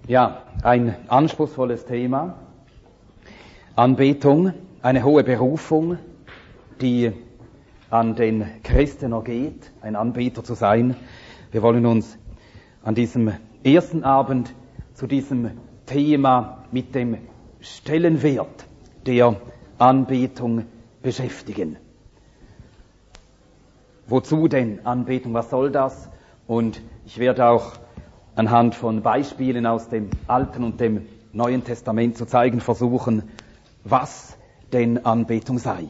Ja, ein anspruchsvolles Thema. Anbetung, eine hohe Berufung, die an den Christen ergeht, ein Anbeter zu sein. Wir wollen uns an diesem ersten Abend zu diesem Thema mit dem Stellenwert der Anbetung beschäftigen. Wozu denn Anbetung? Was soll das? Und ich werde auch anhand von Beispielen aus dem Alten und dem Neuen Testament zu zeigen versuchen, was denn Anbetung sei.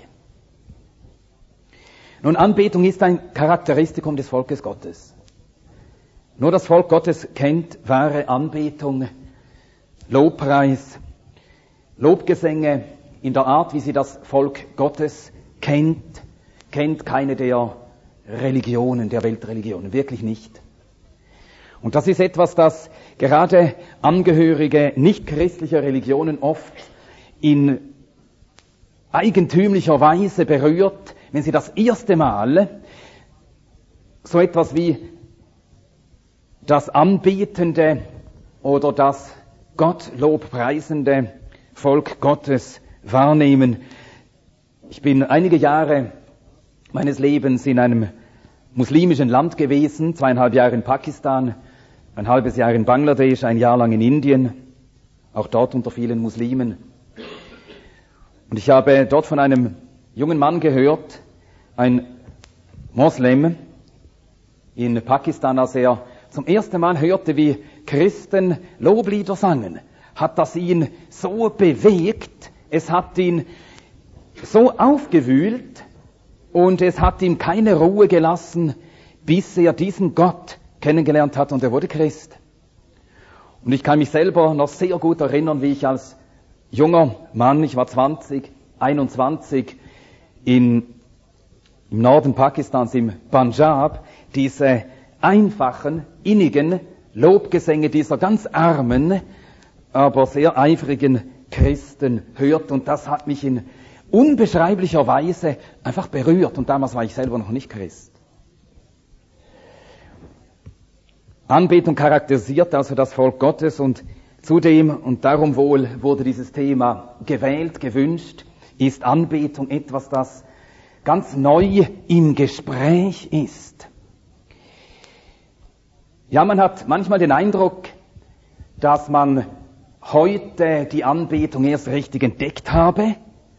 Nun, Anbetung ist ein Charakteristikum des Volkes Gottes. Nur das Volk Gottes kennt wahre Anbetung, Lobpreis, Lobgesänge in der Art, wie sie das Volk Gottes kennt keine der Religionen, der Weltreligionen, wirklich nicht. Und das ist etwas, das gerade Angehörige nichtchristlicher Religionen oft in eigentümlicher Weise berührt, wenn sie das erste Mal so etwas wie das anbetende oder das Gottlobpreisende Volk Gottes wahrnehmen. Ich bin einige Jahre meines Lebens in einem muslimischen Land gewesen, 2,5 Jahre in Pakistan, ein halbes Jahr in Bangladesch, ein Jahr lang in Indien, auch dort unter vielen Muslimen. Und ich habe dort von einem jungen Mann gehört, ein Moslem in Pakistan, als er zum ersten Mal hörte, wie Christen Loblieder sangen, hat das ihn so bewegt, es hat ihn so aufgewühlt und es hat ihm keine Ruhe gelassen, bis er diesen Gott kennengelernt hat und er wurde Christ. Und ich kann mich selber noch sehr gut erinnern, wie ich als junger Mann, ich war 21, im Norden Pakistans, im Punjab, diese einfachen, innigen Lobgesänge dieser ganz armen, aber sehr eifrigen Christen hört. Und das hat mich in unbeschreiblicher Weise einfach berührt. Und damals war ich selber noch nicht Christ. Anbetung charakterisiert also das Volk Gottes und zudem, und darum wohl wurde dieses Thema gewählt, gewünscht, ist Anbetung etwas, das ganz neu im Gespräch ist. Ja, man hat manchmal den Eindruck, dass man heute die Anbetung erst richtig entdeckt habe.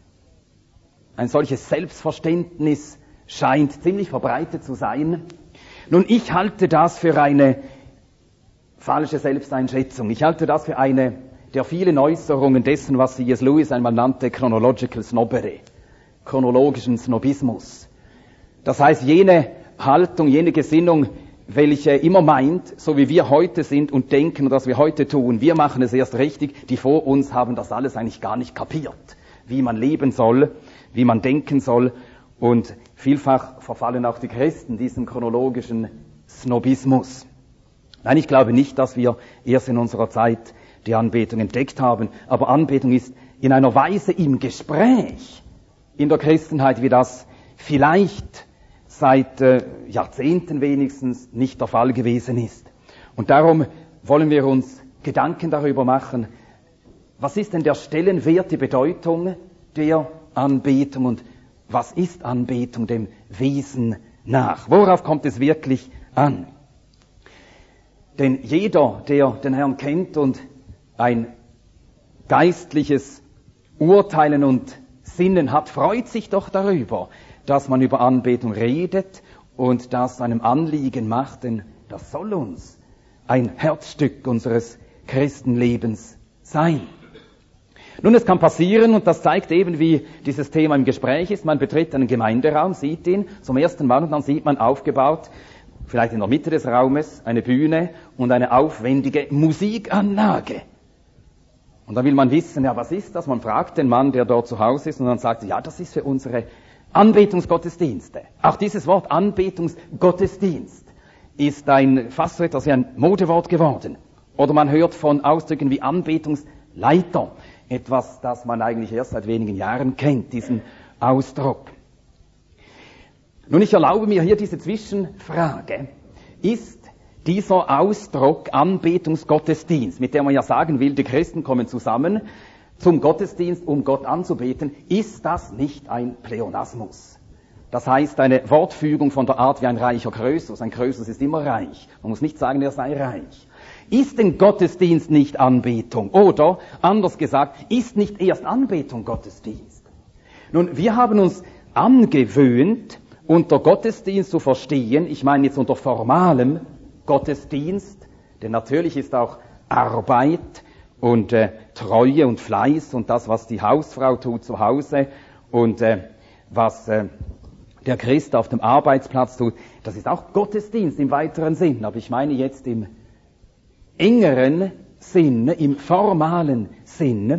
Ein solches Selbstverständnis scheint ziemlich verbreitet zu sein. Nun, ich halte das für eine falsche Selbsteinschätzung. Ich halte das für eine der vielen Äußerungen dessen, was C.S. Lewis einmal nannte Chronological Snobbery, chronologischen Snobismus. Das heißt, jene Haltung, jene Gesinnung, welche immer meint, so wie wir heute sind und denken, was wir heute tun, wir machen es erst richtig, die vor uns haben das alles eigentlich gar nicht kapiert, wie man leben soll, wie man denken soll, und vielfach verfallen auch die Christen diesem chronologischen Snobismus. Nein, ich glaube nicht, dass wir erst in unserer Zeit die Anbetung entdeckt haben, aber Anbetung ist in einer Weise im Gespräch in der Christenheit, wie das vielleicht seit Jahrzehnten wenigstens nicht der Fall gewesen ist. Und darum wollen wir uns Gedanken darüber machen, was ist denn der Stellenwert, die Bedeutung der Anbetung und was ist Anbetung dem Wesen nach? Worauf kommt es wirklich an? Denn jeder, der den Herrn kennt und ein geistliches Urteilen und Sinnen hat, freut sich doch darüber, dass man über Anbetung redet und das einem Anliegen macht, denn das soll uns ein Herzstück unseres Christenlebens sein. Nun, es kann passieren, und das zeigt eben, wie dieses Thema im Gespräch ist, man betritt einen Gemeinderaum, sieht ihn zum ersten Mal und dann sieht man aufgebaut, vielleicht in der Mitte des Raumes, eine Bühne und eine aufwendige Musikanlage. Und dann will man wissen, ja, was ist das? Man fragt den Mann, der dort zu Hause ist, und dann sagt er, ja, das ist für unsere Anbetungsgottesdienste. Auch dieses Wort Anbetungsgottesdienst ist fast so etwas wie ein Modewort geworden. Oder man hört von Ausdrücken wie Anbetungsleiter, etwas, das man eigentlich erst seit wenigen Jahren kennt, diesen Ausdruck. Nun, ich erlaube mir hier diese Zwischenfrage. Ist dieser Ausdruck Anbetungsgottesdienst, mit dem man ja sagen will, die Christen kommen zusammen zum Gottesdienst, um Gott anzubeten, ist das nicht ein Pleonasmus? Das heißt, eine Wortfügung von der Art wie ein reicher Krösus. Ein Krösus ist immer reich. Man muss nicht sagen, er sei reich. Ist denn Gottesdienst nicht Anbetung? Oder, anders gesagt, ist nicht erst Anbetung Gottesdienst? Nun, wir haben uns angewöhnt, unter Gottesdienst zu verstehen, ich meine jetzt unter formalem Gottesdienst, denn natürlich ist auch Arbeit und Treue und Fleiß und das, was die Hausfrau tut zu Hause und was der Christ auf dem Arbeitsplatz tut, das ist auch Gottesdienst im weiteren Sinn, aber ich meine jetzt im engeren Sinne, im formalen Sinne.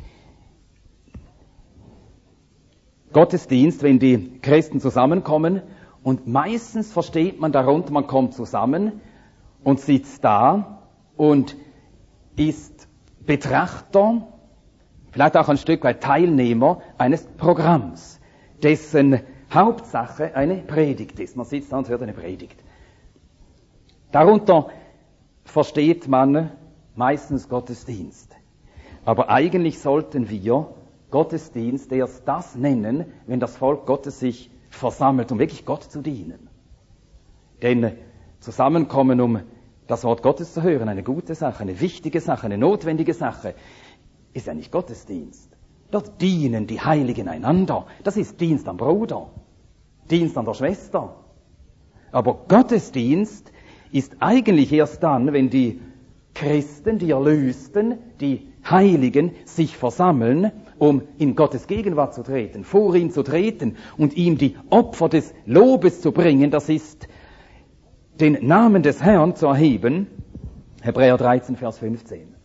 Gottesdienst, wenn die Christen zusammenkommen, und meistens versteht man darunter, man kommt zusammen und sitzt da und ist Betrachter, vielleicht auch ein Stück weit Teilnehmer eines Programms, dessen Hauptsache eine Predigt ist. Man sitzt da und hört eine Predigt. Darunter versteht man meistens Gottesdienst. Aber eigentlich sollten wir Gottesdienst erst das nennen, wenn das Volk Gottes sich versammelt, um wirklich Gott zu dienen. Denn zusammenkommen, um das Wort Gottes zu hören, eine gute Sache, eine wichtige Sache, eine notwendige Sache, ist ja nicht Gottesdienst. Dort dienen die Heiligen einander. Das ist Dienst am Bruder, Dienst an der Schwester. Aber Gottesdienst ist eigentlich erst dann, wenn die Christen, die Erlösten, die Heiligen sich versammeln, um in Gottes Gegenwart zu treten, vor ihn zu treten und ihm die Opfer des Lobes zu bringen, das ist, den Namen des Herrn zu erheben. Hebräer 13, Vers 15.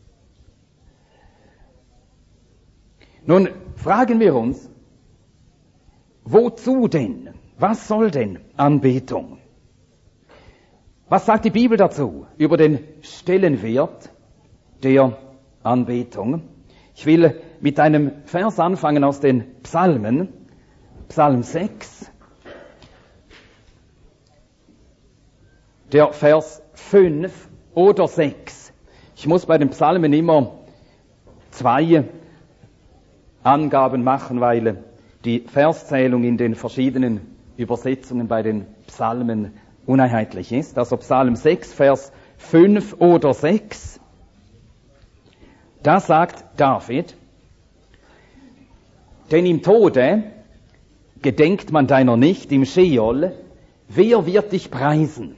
Nun fragen wir uns, wozu denn? Was soll denn Anbetung? Was sagt die Bibel dazu über den Stellenwert der Anbetung? Ich will mit einem Vers anfangen aus den Psalmen, Psalm 6, der Vers 5 oder 6. Ich muss bei den Psalmen immer 2 Angaben machen, weil die Verszählung in den verschiedenen Übersetzungen bei den Psalmen uneinheitlich ist. Also Psalm 6, Vers 5 oder 6. Da sagt David: Denn im Tode gedenkt man deiner nicht, im Scheol, wer wird dich preisen?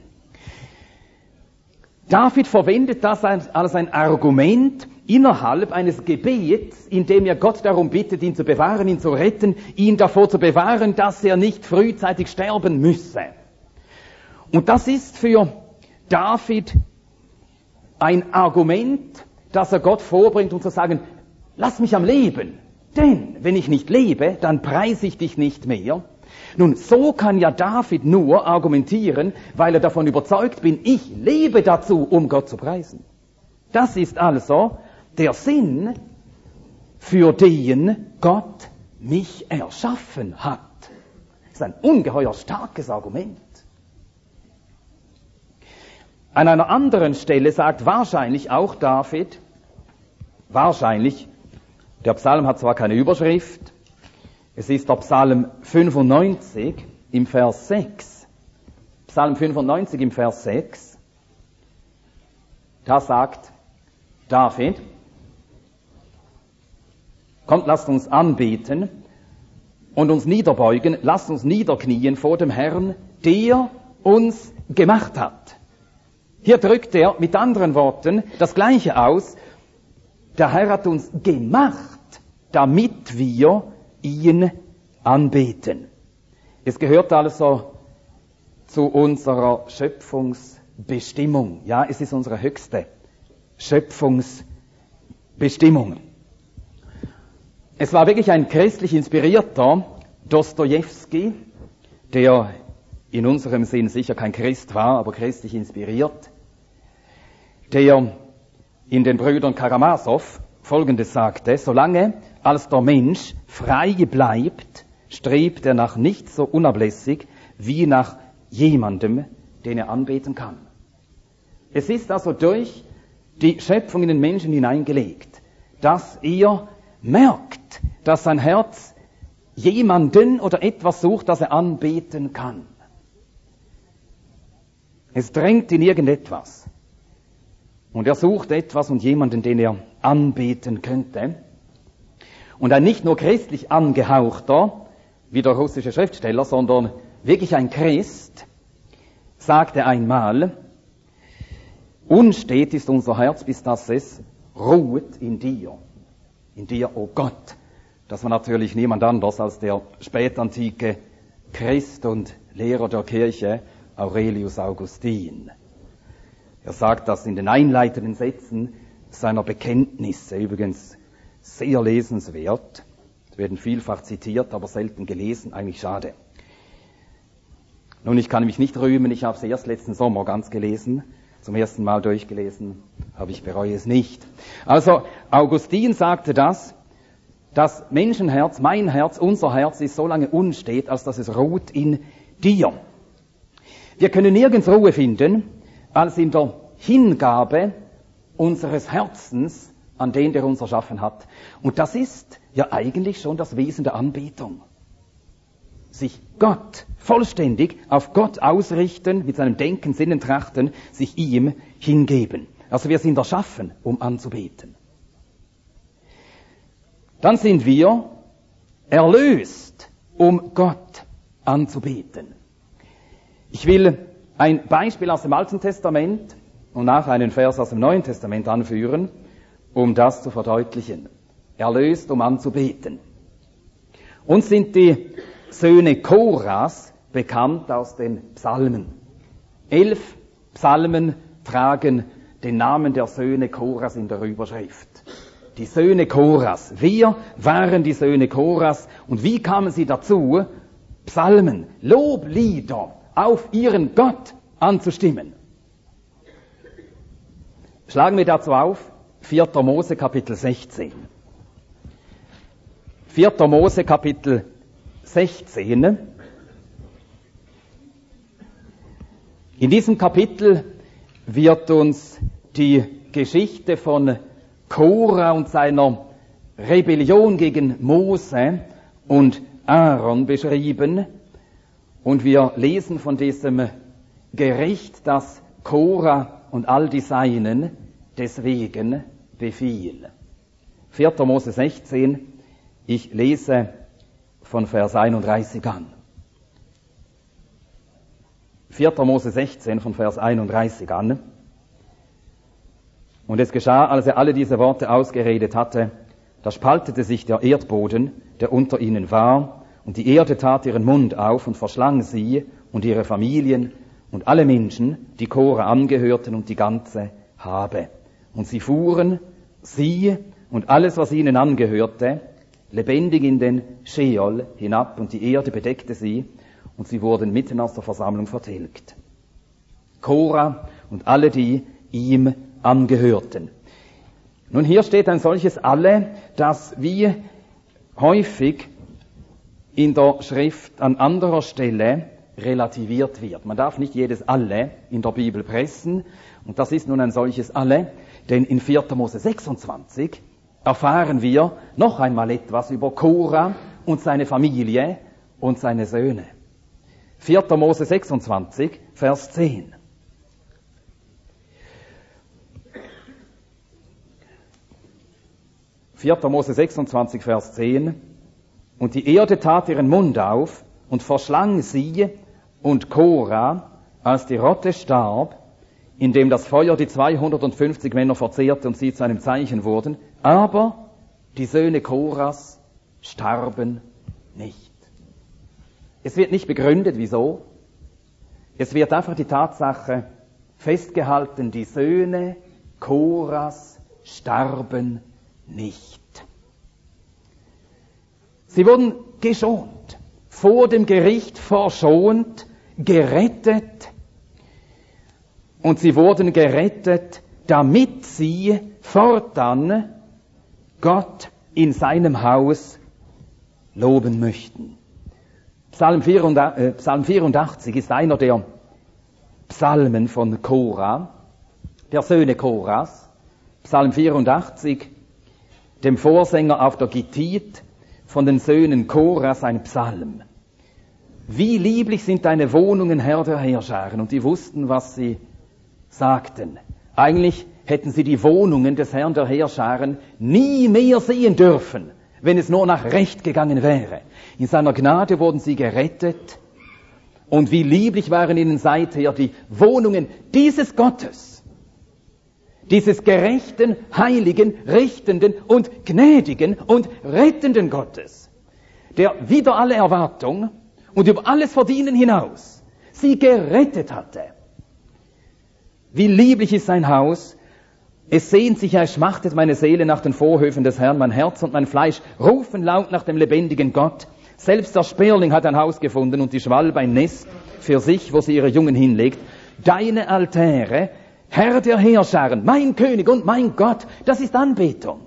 David verwendet das als ein Argument innerhalb eines Gebets, in dem er Gott darum bittet, ihn zu bewahren, ihn zu retten, ihn davor zu bewahren, dass er nicht frühzeitig sterben müsse. Und das ist für David ein Argument, das er Gott vorbringt, um zu sagen, lass mich am Leben, denn wenn ich nicht lebe, dann preise ich dich nicht mehr. Nun, so kann ja David nur argumentieren, weil er davon überzeugt bin, ich lebe dazu, um Gott zu preisen. Das ist also der Sinn, für den Gott mich erschaffen hat. Das ist ein ungeheuer starkes Argument. An einer anderen Stelle sagt wahrscheinlich auch David, wahrscheinlich, der Psalm hat zwar keine Überschrift, es ist der Psalm 95 im Vers 6. Psalm 95 im Vers 6. Da sagt David, kommt, lasst uns anbeten und uns niederbeugen, lasst uns niederknien vor dem Herrn, der uns gemacht hat. Hier drückt er mit anderen Worten das Gleiche aus. Der Herr hat uns gemacht, damit wir ihn anbeten. Es gehört also zu unserer Schöpfungsbestimmung. Ja, es ist unsere höchste Schöpfungsbestimmung. Es war wirklich ein christlich inspirierter Dostojewski, der in unserem Sinn sicher kein Christ war, aber christlich inspiriert, der in den Brüdern Karamasow Folgendes sagte: Solange als der Mensch frei bleibt, strebt er nach nichts so unablässig wie nach jemandem, den er anbeten kann. Es ist also durch die Schöpfung in den Menschen hineingelegt, dass er merkt, dass sein Herz jemanden oder etwas sucht, das er anbeten kann. Es drängt in irgendetwas. Und er sucht etwas und jemanden, den er anbeten könnte. Und ein nicht nur christlich angehauchter, wie der russische Schriftsteller, sondern wirklich ein Christ, sagte einmal, unstet ist unser Herz, bis dass es ruht in dir, o Gott. Das war natürlich niemand anders als der spätantike Christ und Lehrer der Kirche, Aurelius Augustin. Er sagt das in den einleitenden Sätzen seiner Bekenntnisse, übrigens sehr lesenswert. Es werden vielfach zitiert, aber selten gelesen, eigentlich schade. Nun, ich kann mich nicht rühmen, ich habe es erst letzten Sommer ganz gelesen, zum ersten Mal durchgelesen, aber ich bereue es nicht. Also, Augustin sagte das Menschenherz, mein Herz, unser Herz ist so lange unstet, als dass es ruht in dir. Wir können nirgends Ruhe finden, als in der Hingabe unseres Herzens an den, der uns erschaffen hat. Und das ist ja eigentlich schon das Wesen der Anbetung. Sich Gott vollständig auf Gott ausrichten, mit seinem Denken, Sinnen, Trachten, sich ihm hingeben. Also wir sind erschaffen, um anzubeten. Dann sind wir erlöst, um Gott anzubeten. Ich will ein Beispiel aus dem Alten Testament und nachher einen Vers aus dem Neuen Testament anführen, um das zu verdeutlichen. Erlöst, um anzubeten. Uns sind die Söhne Koras bekannt aus den Psalmen. 11 Psalmen tragen den Namen der Söhne Koras in der Überschrift. Die Söhne Koras. Wir waren die Söhne Koras. Und wie kamen sie dazu, Psalmen, Loblieder auf ihren Gott anzustimmen? Schlagen wir dazu auf 4. Mose Kapitel 16. 4. Mose Kapitel 16. In diesem Kapitel wird uns die Geschichte von Korah und seiner Rebellion gegen Mose und Aaron beschrieben. Und wir lesen von diesem Gericht, das Korah und all die Seinen deswegen befiel. 4. Mose 16, ich lese von Vers 31 an. 4. Mose 16 von Vers 31 an. Und es geschah, als er alle diese Worte ausgeredet hatte, da spaltete sich der Erdboden, der unter ihnen war, und die Erde tat ihren Mund auf und verschlang sie und ihre Familien und alle Menschen, die Korah angehörten und die ganze Habe. Und sie fuhren, sie und alles, was ihnen angehörte, lebendig in den Scheol hinab, und die Erde bedeckte sie, und sie wurden mitten aus der Versammlung vertilgt. Korah und alle, die ihm angehörten. Nun, hier steht ein solches Alle, das wie häufig in der Schrift an anderer Stelle relativiert wird. Man darf nicht jedes Alle in der Bibel pressen, und das ist nun ein solches Alle, denn in 4. Mose 26 erfahren wir noch einmal etwas über Korah und seine Familie und seine Söhne. 4. Mose 26, Vers 10. Mose 26, Vers 10. Und die Erde tat ihren Mund auf und verschlang sie und Korah, als die Rotte starb, indem das Feuer die 250 Männer verzehrte und sie zu einem Zeichen wurden. Aber die Söhne Korahs starben nicht. Es wird nicht begründet, wieso. Es wird einfach die Tatsache festgehalten, die Söhne Korahs starben nicht. Sie wurden geschont, vor dem Gericht verschont, gerettet. Und sie wurden gerettet, damit sie fortan Gott in seinem Haus loben möchten. Psalm 84 ist einer der Psalmen von Korah. der Söhne Koras, Psalm 84, dem Vorsänger auf der Gittit, von den Söhnen Koras ein Psalm. Wie lieblich sind deine Wohnungen, Herr der Heerscharen. Und die wussten, was sie sagten. Eigentlich hätten sie die Wohnungen des Herrn der Heerscharen nie mehr sehen dürfen, wenn es nur nach Recht gegangen wäre. In seiner Gnade wurden sie gerettet. Und wie lieblich waren ihnen seither die Wohnungen dieses Gottes, dieses gerechten, heiligen, richtenden und gnädigen und rettenden Gottes, der wider alle Erwartung und über alles Verdienen hinaus sie gerettet hatte. Wie lieblich ist sein Haus. Es sehnt sich, es schmachtet meine Seele nach den Vorhöfen des Herrn. Mein Herz und mein Fleisch rufen laut nach dem lebendigen Gott. Selbst der Sperling hat ein Haus gefunden und die Schwalbe ein Nest für sich, wo sie ihre Jungen hinlegt. Deine Altäre, Herr der Heerscharen, mein König und mein Gott, das ist Anbetung.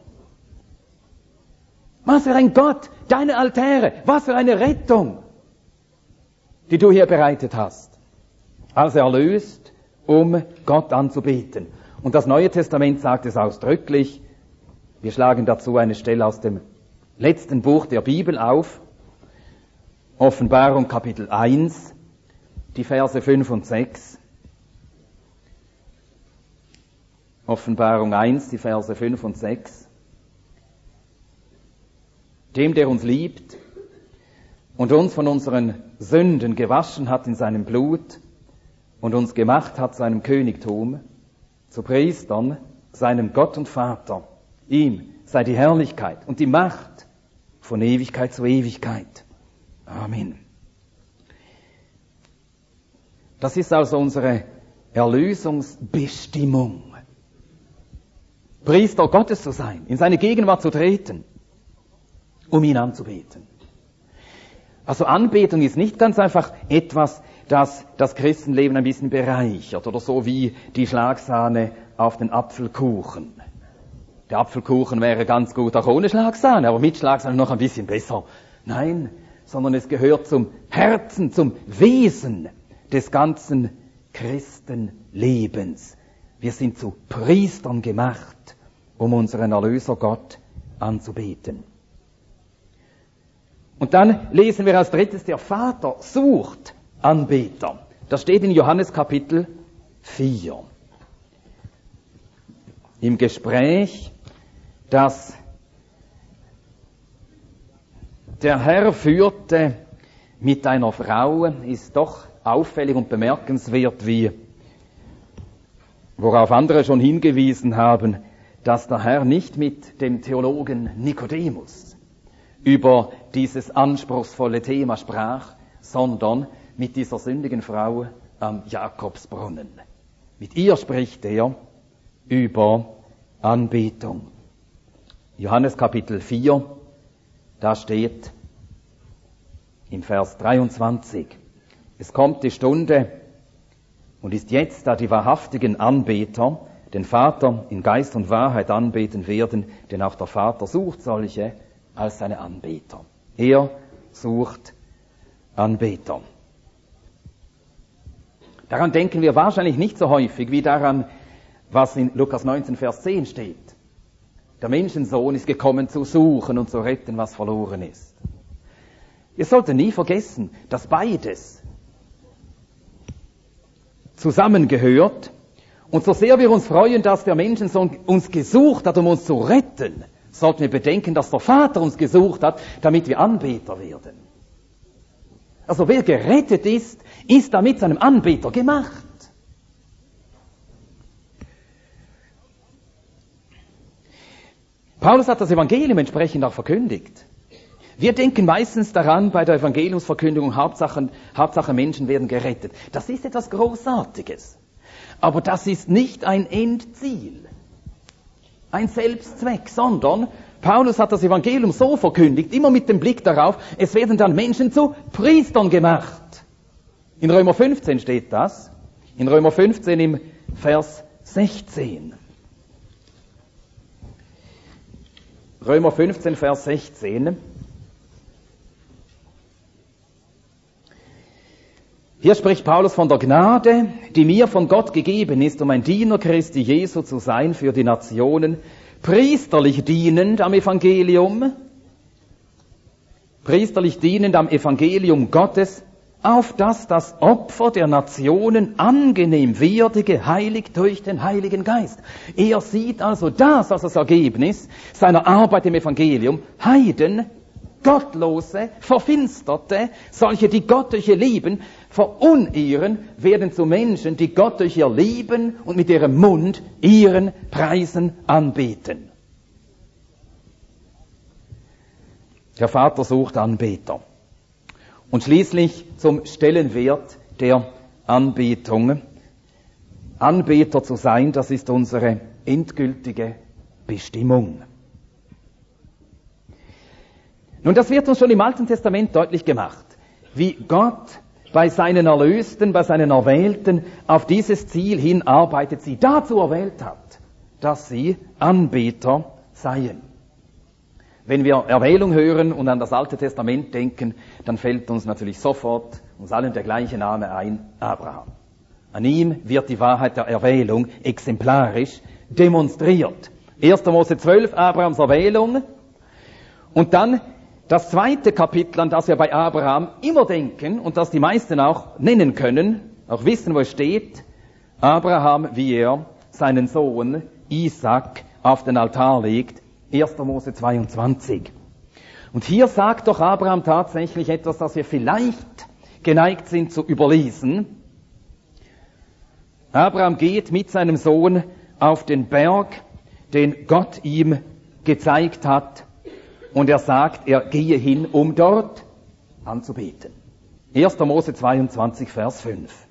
Was für ein Gott, deine Altäre, was für eine Rettung, die du hier bereitet hast. Als erlöst, um Gott anzubeten. Und das Neue Testament sagt es ausdrücklich. Wir schlagen dazu eine Stelle aus dem letzten Buch der Bibel auf. Offenbarung Kapitel 1, die Verse 5 und 6. Offenbarung 1, die Verse 5 und 6. Dem, der uns liebt und uns von unseren Sünden gewaschen hat in seinem Blut und uns gemacht hat zu einem Königtum, zu Priestern, seinem Gott und Vater. Ihm sei die Herrlichkeit und die Macht von Ewigkeit zu Ewigkeit. Amen. Das ist also unsere Erlösungsbestimmung. Priester Gottes zu sein, in seine Gegenwart zu treten, um ihn anzubeten. Also Anbetung ist nicht ganz einfach etwas, das das Christenleben ein bisschen bereichert oder so wie die Schlagsahne auf den Apfelkuchen. Der Apfelkuchen wäre ganz gut auch ohne Schlagsahne, aber mit Schlagsahne noch ein bisschen besser. Nein, sondern es gehört zum Herzen, zum Wesen des ganzen Christenlebens. Wir sind zu Priestern gemacht, um unseren Erlöser Gott anzubeten. Und dann lesen wir als drittes, der Vater sucht Anbeter. Das steht in Johannes Kapitel 4. Im Gespräch, das der Herr führte mit einer Frau, ist doch auffällig und bemerkenswert, worauf andere schon hingewiesen haben, dass der Herr nicht mit dem Theologen Nikodemus über dieses anspruchsvolle Thema sprach, sondern mit dieser sündigen Frau am Jakobsbrunnen. Mit ihr spricht er über Anbetung. Johannes Kapitel 4, da steht im Vers 23, es kommt die Stunde und ist jetzt, da die wahrhaftigen Anbeter den Vater in Geist und Wahrheit anbeten werden, denn auch der Vater sucht solche als seine Anbeter. Er sucht Anbeter. Daran denken wir wahrscheinlich nicht so häufig wie daran, was in Lukas 19, Vers 10 steht. Der Menschensohn ist gekommen zu suchen und zu retten, was verloren ist. Ihr solltet nie vergessen, dass beides zusammengehört. Und so sehr wir uns freuen, dass der Menschensohn uns gesucht hat, um uns zu retten, sollten wir bedenken, dass der Vater uns gesucht hat, damit wir Anbeter werden. Also wer gerettet ist, ist damit zu einem Anbeter gemacht. Paulus hat das Evangelium entsprechend auch verkündigt. Wir denken meistens daran, bei der Evangeliumsverkündigung, Hauptsache Menschen werden gerettet. Das ist etwas Großartiges. Aber das ist nicht ein Endziel, ein Selbstzweck, sondern Paulus hat das Evangelium so verkündigt, immer mit dem Blick darauf, es werden dann Menschen zu Priestern gemacht. In Römer 15 steht das, in Römer 15 im Vers 16. Römer 15, Vers 16. Hier spricht Paulus von der Gnade, die mir von Gott gegeben ist, um ein Diener Christi Jesu zu sein für die Nationen, priesterlich dienend am Evangelium Gottes, auf dass das Opfer der Nationen angenehm werde, geheiligt durch den Heiligen Geist. Er sieht also das als das Ergebnis seiner Arbeit im Evangelium. Heiden, Gottlose, Verfinsterte, solche, die Gott durch ihr Leben verunehren, werden zu Menschen, die Gott durch ihr Leben und mit ihrem Mund ihren Preisen anbeten. Der Vater sucht Anbeter. Und schließlich zum Stellenwert der Anbetung. Anbeter zu sein, das ist unsere endgültige Bestimmung. Nun, das wird uns schon im Alten Testament deutlich gemacht, wie Gott bei seinen Erlösten, bei seinen Erwählten auf dieses Ziel hin arbeitet, sie dazu erwählt hat, dass sie Anbeter seien. Wenn wir Erwählung hören und an das Alte Testament denken, dann fällt uns natürlich sofort, uns allen der gleiche Name ein, Abraham. An ihm wird die Wahrheit der Erwählung exemplarisch demonstriert. 1. Mose 12, Abrahams Erwählung. Und dann das zweite Kapitel, an das wir bei Abraham immer denken und das die meisten auch nennen können, auch wissen, wo es steht, Abraham, wie er seinen Sohn Isaac auf den Altar legt, 1. Mose 22. Und hier sagt doch Abraham tatsächlich etwas, das wir vielleicht geneigt sind zu überlesen. Abraham geht mit seinem Sohn auf den Berg, den Gott ihm gezeigt hat, und er sagt, er gehe hin, um dort anzubeten. 1. Mose 22, Vers 5.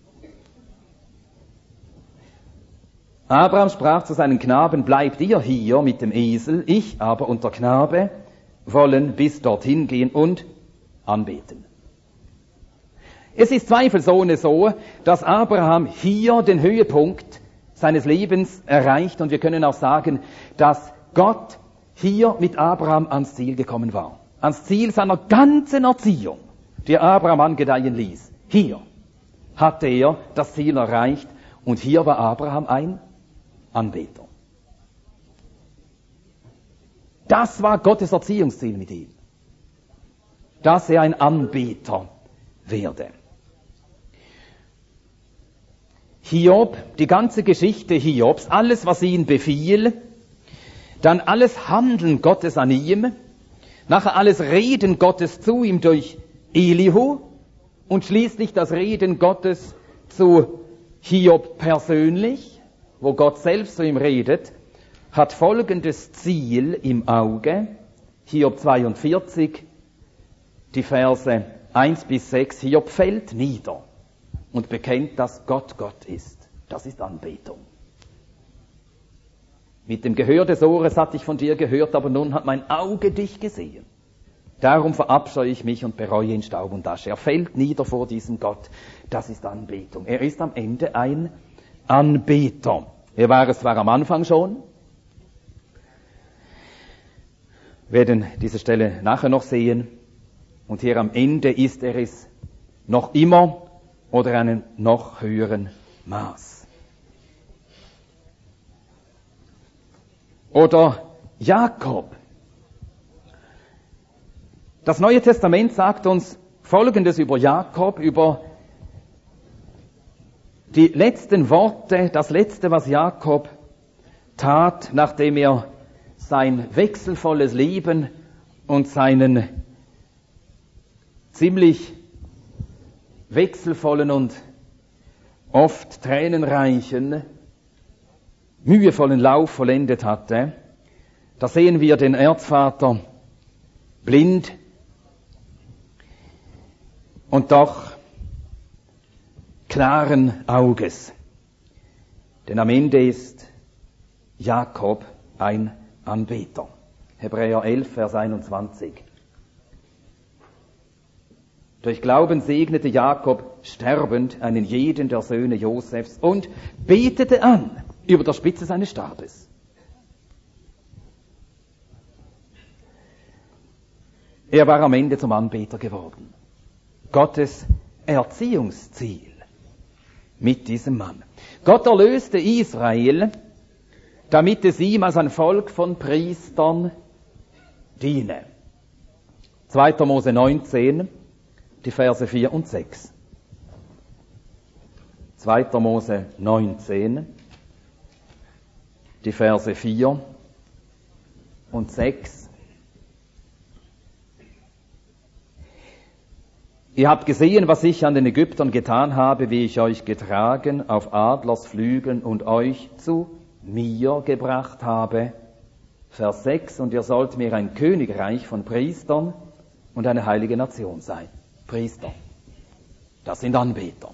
Abraham sprach zu seinen Knaben, bleibt ihr hier mit dem Esel, ich aber und der Knabe wollen bis dorthin gehen und anbeten. Es ist zweifelsohne so, dass Abraham hier den Höhepunkt seines Lebens erreicht, und wir können auch sagen, dass Gott hier mit Abraham ans Ziel gekommen war. Ans Ziel seiner ganzen Erziehung, die Abraham angedeihen ließ. Hier hatte er das Ziel erreicht, und hier war Abraham ein Anbeter. Das war Gottes Erziehungsziel mit ihm, dass er ein Anbeter werde. Hiob, die ganze Geschichte Hiobs, alles, was ihn befiel, dann alles Handeln Gottes an ihm, nachher alles Reden Gottes zu ihm durch Elihu und schließlich das Reden Gottes zu Hiob persönlich, wo Gott selbst zu ihm redet, hat folgendes Ziel im Auge. Hiob 42, die Verse 1 bis 6. Hiob fällt nieder und bekennt, dass Gott Gott ist. Das ist Anbetung. Mit dem Gehör des Ohres hatte ich von dir gehört, aber nun hat mein Auge dich gesehen. Darum verabscheue ich mich und bereue in Staub und Asche. Er fällt nieder vor diesem Gott. Das ist Anbetung. Er ist am Ende ein Anbeter. Er war es zwar am Anfang schon. Wir werden diese Stelle nachher noch sehen. Und hier am Ende ist er es noch immer oder in einem noch höheren Maß. Oder Jakob. Das Neue Testament sagt uns Folgendes über Jakob, über die letzten Worte, das Letzte, was Jakob tat, nachdem er sein wechselvolles Leben und seinen ziemlich wechselvollen und oft tränenreichen, mühevollen Lauf vollendet hatte. Da sehen wir den Erzvater blind und doch klaren Auges. Denn am Ende ist Jakob ein Anbeter. Hebräer 11, Vers 21. Durch Glauben segnete Jakob sterbend einen jeden der Söhne Josefs und betete an über der Spitze seines Stabes. Er war am Ende zum Anbeter geworden. Gottes Erziehungsziel mit diesem Mann. Gott erlöste Israel, damit es ihm als ein Volk von Priestern diene. 2. Mose 19, die Verse 4 und 6. 2. Mose 19, die Verse 4 und 6. Ihr habt gesehen, was ich an den Ägyptern getan habe, wie ich euch getragen auf Adlersflügeln und euch zu mir gebracht habe. Vers 6, und ihr sollt mir ein Königreich von Priestern und eine heilige Nation sein. Priester, das sind Anbeter.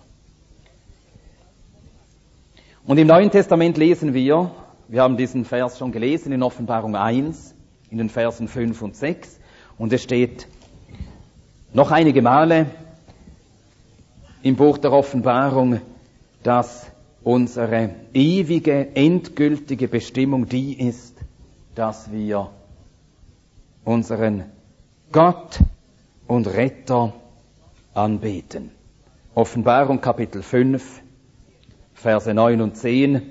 Und im Neuen Testament lesen wir haben diesen Vers schon gelesen in Offenbarung 1, in den Versen 5 und 6, und es steht noch einige Male im Buch der Offenbarung, dass unsere ewige, endgültige Bestimmung die ist, dass wir unseren Gott und Retter anbeten. Offenbarung Kapitel 5, Verse 9 und 10.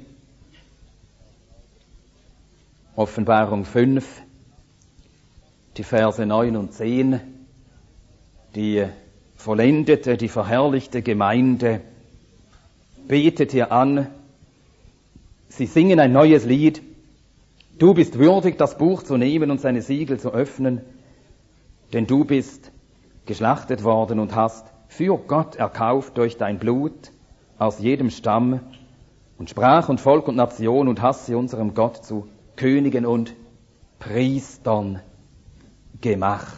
Offenbarung 5, die Verse 9 und 10. Die vollendete, die verherrlichte Gemeinde betet ihr an. Sie singen ein neues Lied. Du bist würdig, das Buch zu nehmen und seine Siegel zu öffnen, denn du bist geschlachtet worden und hast für Gott erkauft durch dein Blut aus jedem Stamm und Sprach und Volk und Nation und hast sie unserem Gott zu Königen und Priestern gemacht.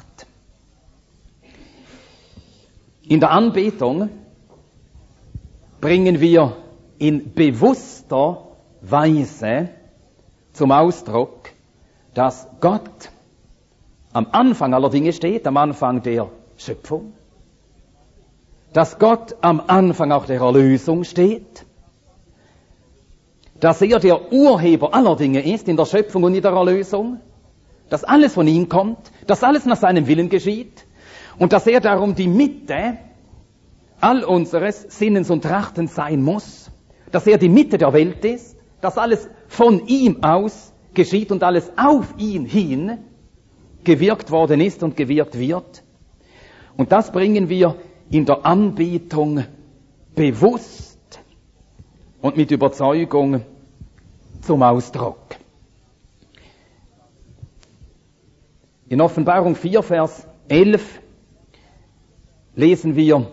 In der Anbetung bringen wir in bewusster Weise zum Ausdruck, dass Gott am Anfang aller Dinge steht, am Anfang der Schöpfung, dass Gott am Anfang auch der Erlösung steht, dass er der Urheber aller Dinge ist in der Schöpfung und in der Erlösung, dass alles von ihm kommt, dass alles nach seinem Willen geschieht und dass er darum die Mitte all unseres Sinnens und Trachtens sein muss, dass er die Mitte der Welt ist, dass alles von ihm aus geschieht und alles auf ihn hin gewirkt worden ist und gewirkt wird. Und das bringen wir in der Anbetung bewusst und mit Überzeugung zum Ausdruck. In Offenbarung 4, Vers 11 lesen wir,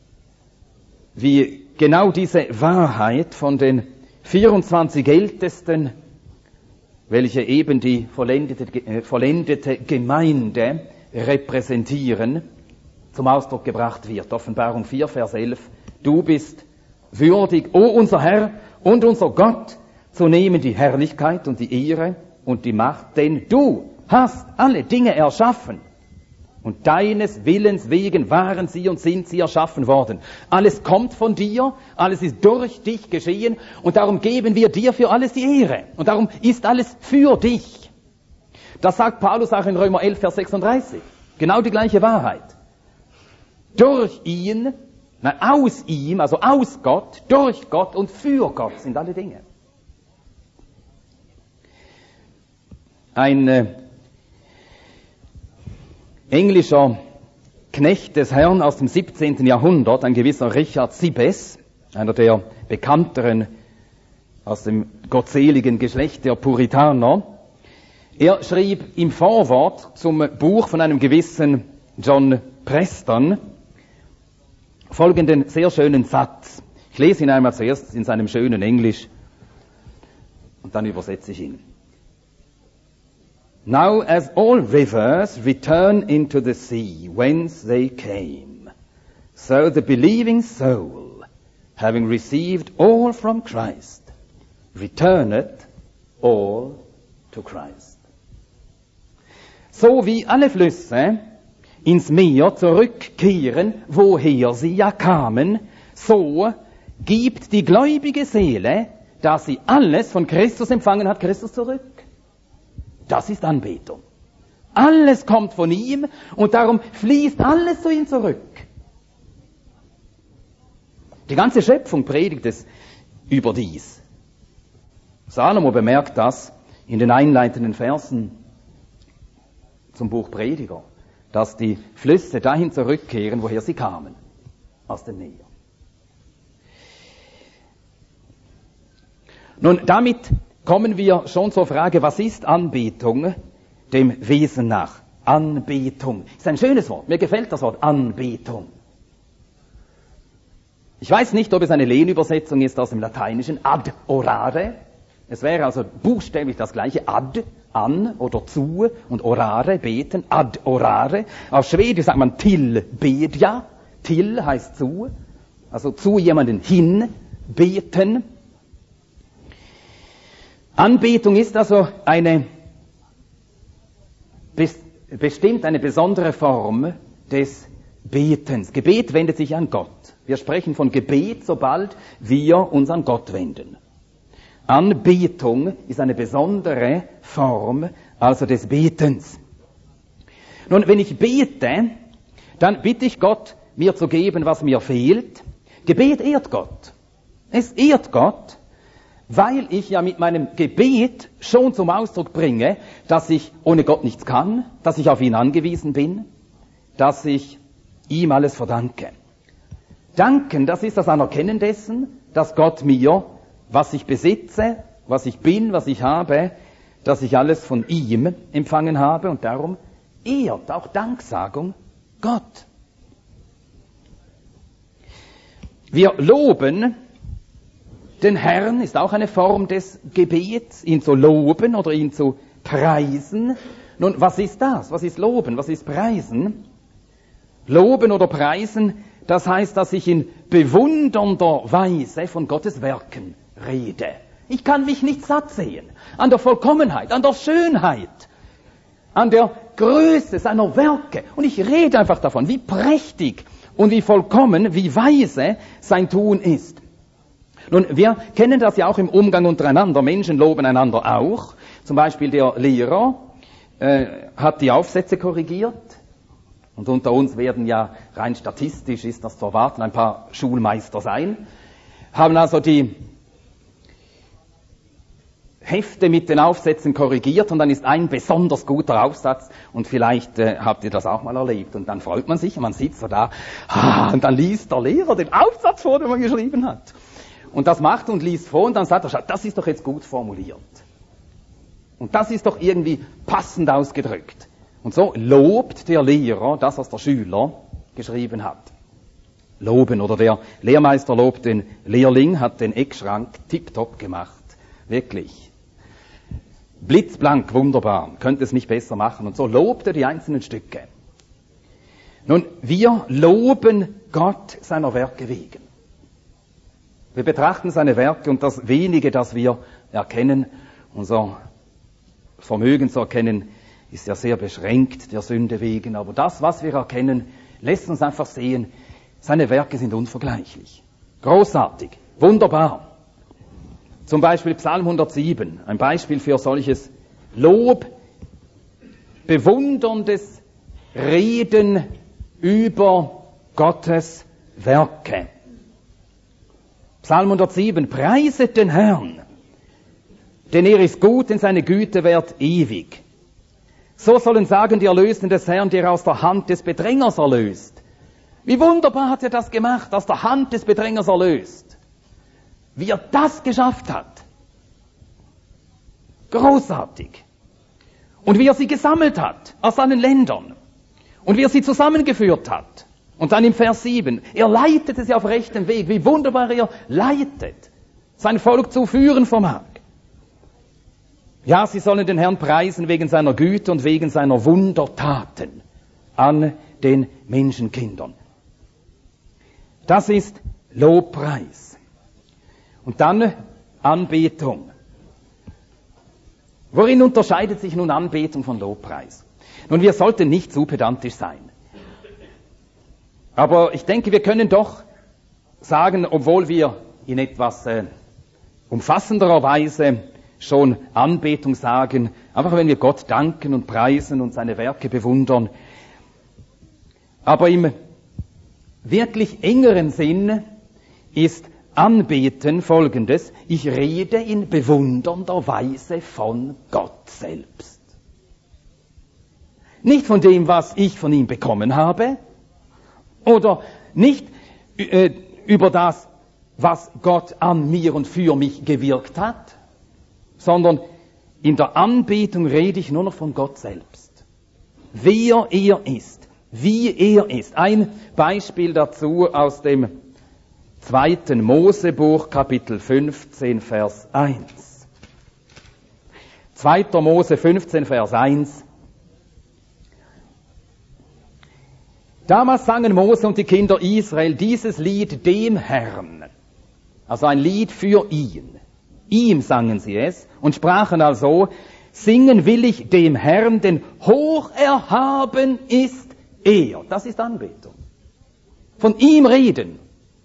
wie genau diese Wahrheit von den 24 Ältesten, welche eben die vollendete Gemeinde repräsentieren, zum Ausdruck gebracht wird. Offenbarung 4, Vers 11. Du bist würdig, o unser Herr und unser Gott, zu nehmen die Herrlichkeit und die Ehre und die Macht, denn du hast alle Dinge erschaffen. Und deines Willens wegen waren sie und sind sie erschaffen worden. Alles kommt von dir, alles ist durch dich geschehen und darum geben wir dir für alles die Ehre. Und darum ist alles für dich. Das sagt Paulus auch in Römer 11, Vers 36. Genau die gleiche Wahrheit. Durch ihn, aus ihm, also aus Gott, durch Gott und für Gott sind alle Dinge. Ein englischer Knecht des Herrn aus dem 17. Jahrhundert, ein gewisser Richard Sibbes, einer der bekannteren aus dem gottseligen Geschlecht der Puritaner, er schrieb im Vorwort zum Buch von einem gewissen John Preston folgenden sehr schönen Satz. Ich lese ihn einmal zuerst in seinem schönen Englisch und dann übersetze ich ihn. Now as all rivers return into the sea whence they came, so the believing soul, having received all from Christ, returneth all to Christ. So wie alle Flüsse ins Meer zurückkehren, woher sie ja kamen, so gibt die gläubige Seele, da sie alles von Christus empfangen hat, Christus zurück. Das ist Anbetung. Alles kommt von ihm und darum fließt alles zu ihm zurück. Die ganze Schöpfung predigt es überdies. Salomo bemerkt das in den einleitenden Versen zum Buch Prediger, dass die Flüsse dahin zurückkehren, woher sie kamen, aus dem Meer. Nun, damit kommen wir schon zur Frage, was ist Anbetung dem Wesen nach? Anbetung ist ein schönes Wort. Mir gefällt das Wort Anbetung. Ich weiß nicht, ob es eine Lehnübersetzung ist aus dem Lateinischen, ad orare. Es wäre also buchstäblich das gleiche, ad, an oder zu und orare, beten, ad orare. Auf Schwedisch sagt man till bedja. Till heißt zu, also zu jemanden hin beten. Anbetung ist also bestimmt eine besondere Form des Betens. Gebet wendet sich an Gott. Wir sprechen von Gebet, sobald wir uns an Gott wenden. Anbetung ist eine besondere Form also des Betens. Nun, wenn ich bete, dann bitte ich Gott, mir zu geben, was mir fehlt. Gebet ehrt Gott. Es ehrt Gott, weil ich ja mit meinem Gebet schon zum Ausdruck bringe, dass ich ohne Gott nichts kann, dass ich auf ihn angewiesen bin, dass ich ihm alles verdanke. Danken, das ist das Anerkennen dessen, dass Gott mir, was ich besitze, was ich bin, was ich habe, dass ich alles von ihm empfangen habe und darum ehrt auch Danksagung Gott. Wir loben den Herrn, ist auch eine Form des Gebets, ihn zu loben oder ihn zu preisen. Nun, was ist das? Was ist loben? Was ist preisen? Loben oder preisen, das heißt, dass ich in bewundernder Weise von Gottes Werken rede. Ich kann mich nicht satt sehen an der Vollkommenheit, an der Schönheit, an der Größe seiner Werke. Und ich rede einfach davon, wie prächtig und wie vollkommen, wie weise sein Tun ist. Nun, wir kennen das ja auch im Umgang untereinander. Menschen loben einander auch. Zum Beispiel der Lehrer hat die Aufsätze korrigiert. Und unter uns werden ja, rein statistisch ist das zu erwarten, ein paar Schulmeister sein. Haben also die Hefte mit den Aufsätzen korrigiert und dann ist ein besonders guter Aufsatz und vielleicht habt ihr das auch mal erlebt und dann freut man sich und man sitzt so da und dann liest der Lehrer den Aufsatz vor, den man geschrieben hat. Und das macht und liest vor und dann sagt er, schau, das ist doch jetzt gut formuliert. Und das ist doch irgendwie passend ausgedrückt. Und so lobt der Lehrer das, was der Schüler geschrieben hat. Loben oder der Lehrmeister lobt den Lehrling, hat den Eckschrank tipptopp gemacht. Wirklich. Blitzblank, wunderbar. Könnte es nicht besser machen. Und so lobt er die einzelnen Stücke. Nun, wir loben Gott seiner Werke wegen. Wir betrachten seine Werke und das wenige, das wir erkennen, unser Vermögen zu erkennen, ist ja sehr beschränkt der Sünde wegen. Aber das, was wir erkennen, lässt uns einfach sehen, seine Werke sind unvergleichlich. Großartig, wunderbar. Zum Beispiel Psalm 107, ein Beispiel für solches Lob, bewunderndes Reden über Gottes Werke. Psalm 107, preiset den Herrn, denn er ist gut, denn seine Güte währt ewig. So sollen sagen die Erlösten des Herrn, der aus der Hand des Bedrängers erlöst. Wie wunderbar hat er das gemacht, aus der Hand des Bedrängers erlöst. Wie er das geschafft hat. Großartig. Und wie er sie gesammelt hat aus allen Ländern. Und wie er sie zusammengeführt hat. Und dann im Vers 7, er leitete sie auf rechtem Weg. Wie wunderbar er leitet, sein Volk zu führen vermag. Ja, sie sollen den Herrn preisen wegen seiner Güte und wegen seiner Wundertaten an den Menschenkindern. Das ist Lobpreis. Und dann Anbetung. Worin unterscheidet sich nun Anbetung von Lobpreis? Nun, wir sollten nicht zu pedantisch sein. Aber ich denke, wir können doch sagen, obwohl wir in etwas umfassenderer Weise schon Anbetung sagen, einfach wenn wir Gott danken und preisen und seine Werke bewundern. Aber im wirklich engeren Sinn ist Anbeten Folgendes: Ich rede in bewundernder Weise von Gott selbst. Nicht von dem, was ich von ihm bekommen habe, oder nicht über das, was Gott an mir und für mich gewirkt hat, sondern in der Anbetung rede ich nur noch von Gott selbst. Wer er ist, wie er ist. Ein Beispiel dazu aus dem 2. Mosebuch, Kapitel 15, Vers 1. 2. Mose 15, Vers 1. Damals sangen Mose und die Kinder Israel dieses Lied dem Herrn. Also ein Lied für ihn. Ihm sangen sie es und sprachen also: Singen will ich dem Herrn, denn hoch erhaben ist er. Das ist Anbetung. Von ihm reden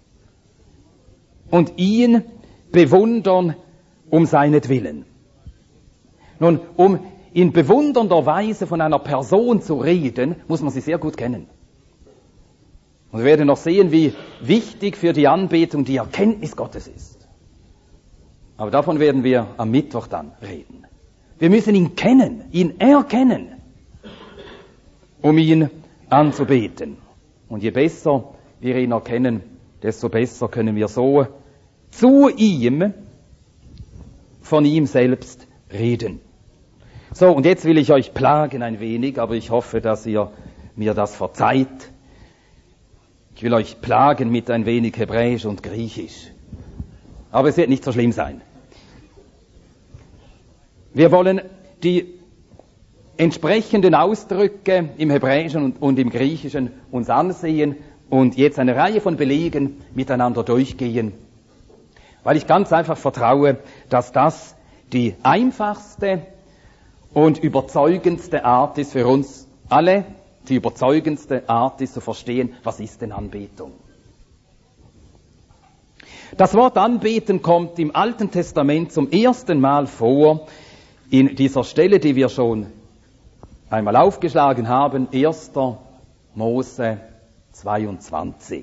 und ihn bewundern um seinetwillen. Nun, um in bewundernder Weise von einer Person zu reden, muss man sie sehr gut kennen. Und wir werden noch sehen, wie wichtig für die Anbetung die Erkenntnis Gottes ist. Aber davon werden wir am Mittwoch dann reden. Wir müssen ihn kennen, ihn erkennen, um ihn anzubeten. Und je besser wir ihn erkennen, desto besser können wir so zu ihm, von ihm selbst reden. So, und jetzt will ich euch plagen ein wenig, aber ich hoffe, dass ihr mir das verzeiht. Ich will euch plagen mit ein wenig Hebräisch und Griechisch. Aber es wird nicht so schlimm sein. Wir wollen die entsprechenden Ausdrücke im Hebräischen und im Griechischen uns ansehen und jetzt eine Reihe von Belegen miteinander durchgehen, weil ich ganz einfach vertraue, dass das die einfachste und überzeugendste Art ist für uns alle, die überzeugendste Art ist zu verstehen, was ist denn Anbetung. Das Wort Anbeten kommt im Alten Testament zum ersten Mal vor in dieser Stelle, die wir schon einmal aufgeschlagen haben, 1. Mose 22.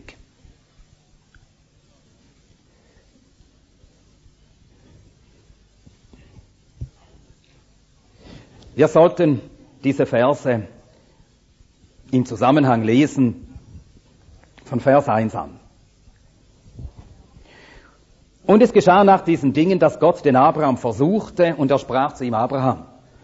Wir sollten diese Verse im Zusammenhang lesen von Vers 1 an. Und es geschah nach diesen Dingen, dass Gott den Abraham versuchte, und er sprach zu ihm: Abraham.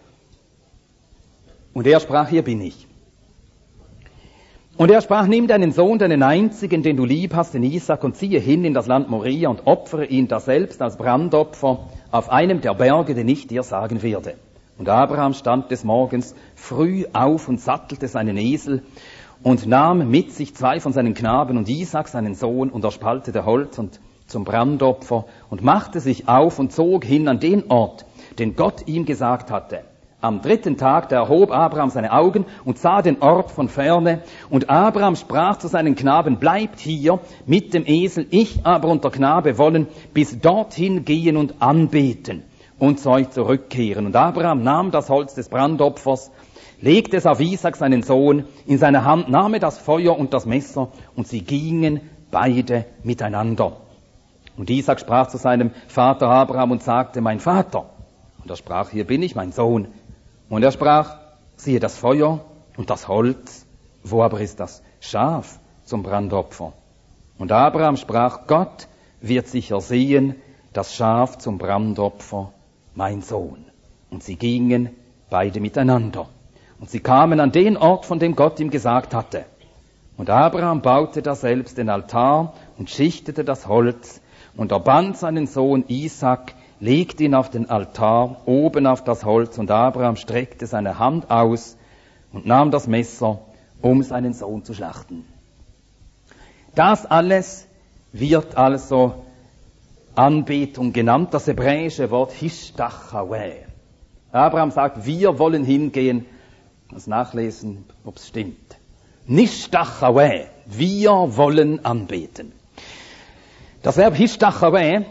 Und er sprach: Hier bin ich. Und er sprach: Nimm deinen Sohn, deinen einzigen, den du lieb hast, den Isaak, und ziehe hin in das Land Moria und opfere ihn daselbst als Brandopfer auf einem der Berge, den ich dir sagen werde. Und Abraham stand des Morgens früh auf und sattelte seinen Esel und nahm mit sich 2 von seinen Knaben und Isaak seinen Sohn, und er spaltete Holz und zum Brandopfer und machte sich auf und zog hin an den Ort, den Gott ihm gesagt hatte. Am 3. Tag, da erhob Abraham seine Augen und sah den Ort von ferne, und Abraham sprach zu seinen Knaben: Bleibt hier mit dem Esel, ich aber und der Knabe wollen bis dorthin gehen und anbeten und zu euch zurückkehren. Und Abraham nahm das Holz des Brandopfers, legte es auf Isaak seinen Sohn, in seine Hand nahm er das Feuer und das Messer, und sie gingen beide miteinander. Und Isaak sprach zu seinem Vater Abraham und sagte: Mein Vater. Und er sprach: Hier bin ich, mein Sohn. Und er sprach: Siehe das Feuer und das Holz, wo aber ist das Schaf zum Brandopfer? Und Abraham sprach: Gott wird sicher sehen, das Schaf zum Brandopfer, mein Sohn. Und sie gingen beide miteinander. Und sie kamen an den Ort, von dem Gott ihm gesagt hatte. Und Abraham baute daselbst den Altar und schichtete das Holz, und er band seinen Sohn Isaak, legte ihn auf den Altar, oben auf das Holz, und Abraham streckte seine Hand aus und nahm das Messer, um seinen Sohn zu schlachten. Das alles wird also Anbetung genannt, das hebräische Wort Hishtachaweh. Abraham sagt: Wir wollen hingehen, das nachlesen, ob es stimmt. Nishtachaweh, wir wollen anbeten. Das Verb Hishtachaweh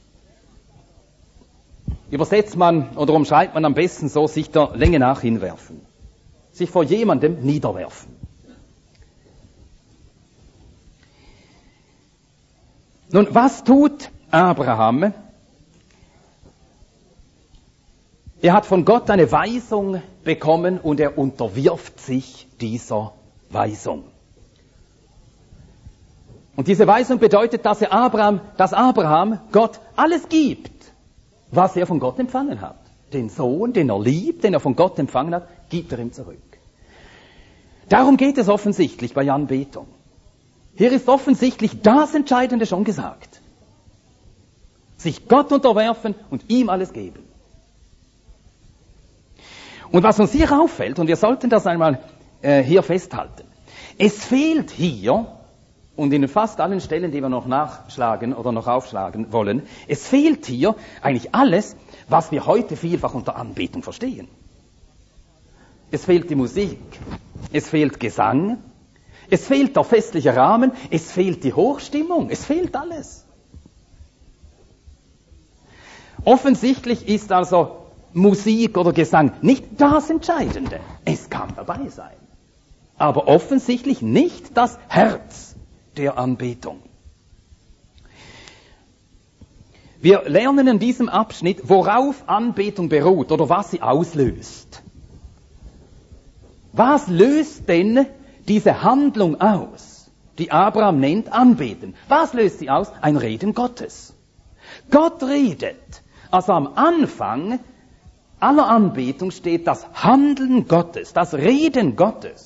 übersetzt man oder umschreibt man am besten so: sich der Länge nach hinwerfen. Sich vor jemandem niederwerfen. Nun, was tut Abraham? Er hat von Gott eine Weisung bekommen und er unterwirft sich dieser Weisung. Und diese Weisung bedeutet, dass Abraham Gott alles gibt, was er von Gott empfangen hat. Den Sohn, den er liebt, den er von Gott empfangen hat, gibt er ihm zurück. Darum geht es offensichtlich bei Anbetung. Hier ist offensichtlich das Entscheidende schon gesagt. Sich Gott unterwerfen und ihm alles geben. Und was uns hier auffällt, und wir sollten das einmal hier festhalten, es fehlt hier, und in fast allen Stellen, die wir noch nachschlagen oder noch aufschlagen wollen, es fehlt hier eigentlich alles, was wir heute vielfach unter Anbetung verstehen. Es fehlt die Musik, es fehlt Gesang, es fehlt der festliche Rahmen, es fehlt die Hochstimmung, es fehlt alles. Offensichtlich ist also Musik oder Gesang nicht das Entscheidende. Es kann dabei sein, aber offensichtlich nicht das Herz der Anbetung. Wir lernen in diesem Abschnitt, worauf Anbetung beruht oder was sie auslöst. Was löst denn diese Handlung aus, die Abraham nennt Anbeten? Was löst sie aus? Ein Reden Gottes. Gott redet. Also am Anfang aller Anbetung steht das Handeln Gottes, das Reden Gottes.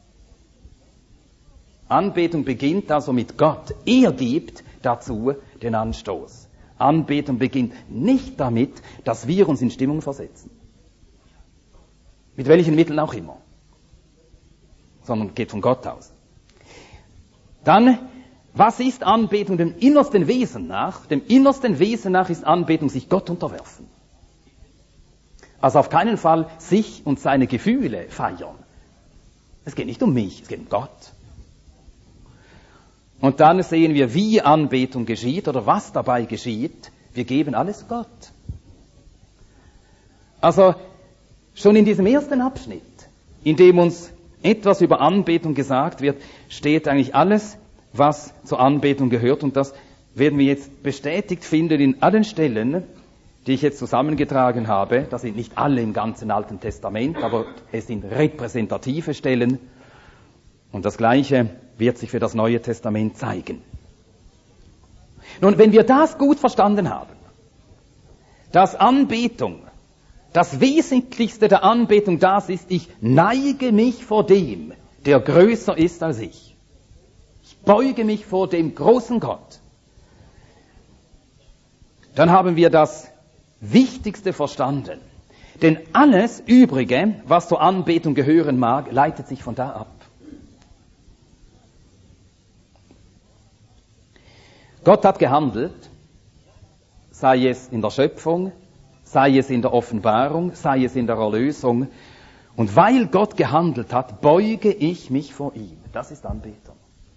Anbetung beginnt also mit Gott. Er gibt dazu den Anstoß. Anbetung beginnt nicht damit, dass wir uns in Stimmung versetzen. Mit welchen Mitteln auch immer. Sondern geht von Gott aus. Dann, was ist Anbetung dem innersten Wesen nach? Dem innersten Wesen nach ist Anbetung sich Gott unterwerfen. Also auf keinen Fall sich und seine Gefühle feiern. Es geht nicht um mich, es geht um Gott. Und dann sehen wir, wie Anbetung geschieht oder was dabei geschieht. Wir geben alles Gott. Also schon in diesem ersten Abschnitt, in dem uns etwas über Anbetung gesagt wird, steht eigentlich alles, was zur Anbetung gehört. Und das werden wir jetzt bestätigt finden in allen Stellen, die ich jetzt zusammengetragen habe. Das sind nicht alle im ganzen Alten Testament, aber es sind repräsentative Stellen. Und das Gleiche wird sich für das Neue Testament zeigen. Nun, wenn wir das gut verstanden haben, dass Anbetung, das Wesentlichste der Anbetung das ist, ich neige mich vor dem, der größer ist als ich. Ich beuge mich vor dem großen Gott. Dann haben wir das Wichtigste verstanden. Denn alles Übrige, was zur Anbetung gehören mag, leitet sich von da ab. Gott hat gehandelt, sei es in der Schöpfung, sei es in der Offenbarung, sei es in der Erlösung. Und weil Gott gehandelt hat, beuge ich mich vor ihm. Das ist Anbetung.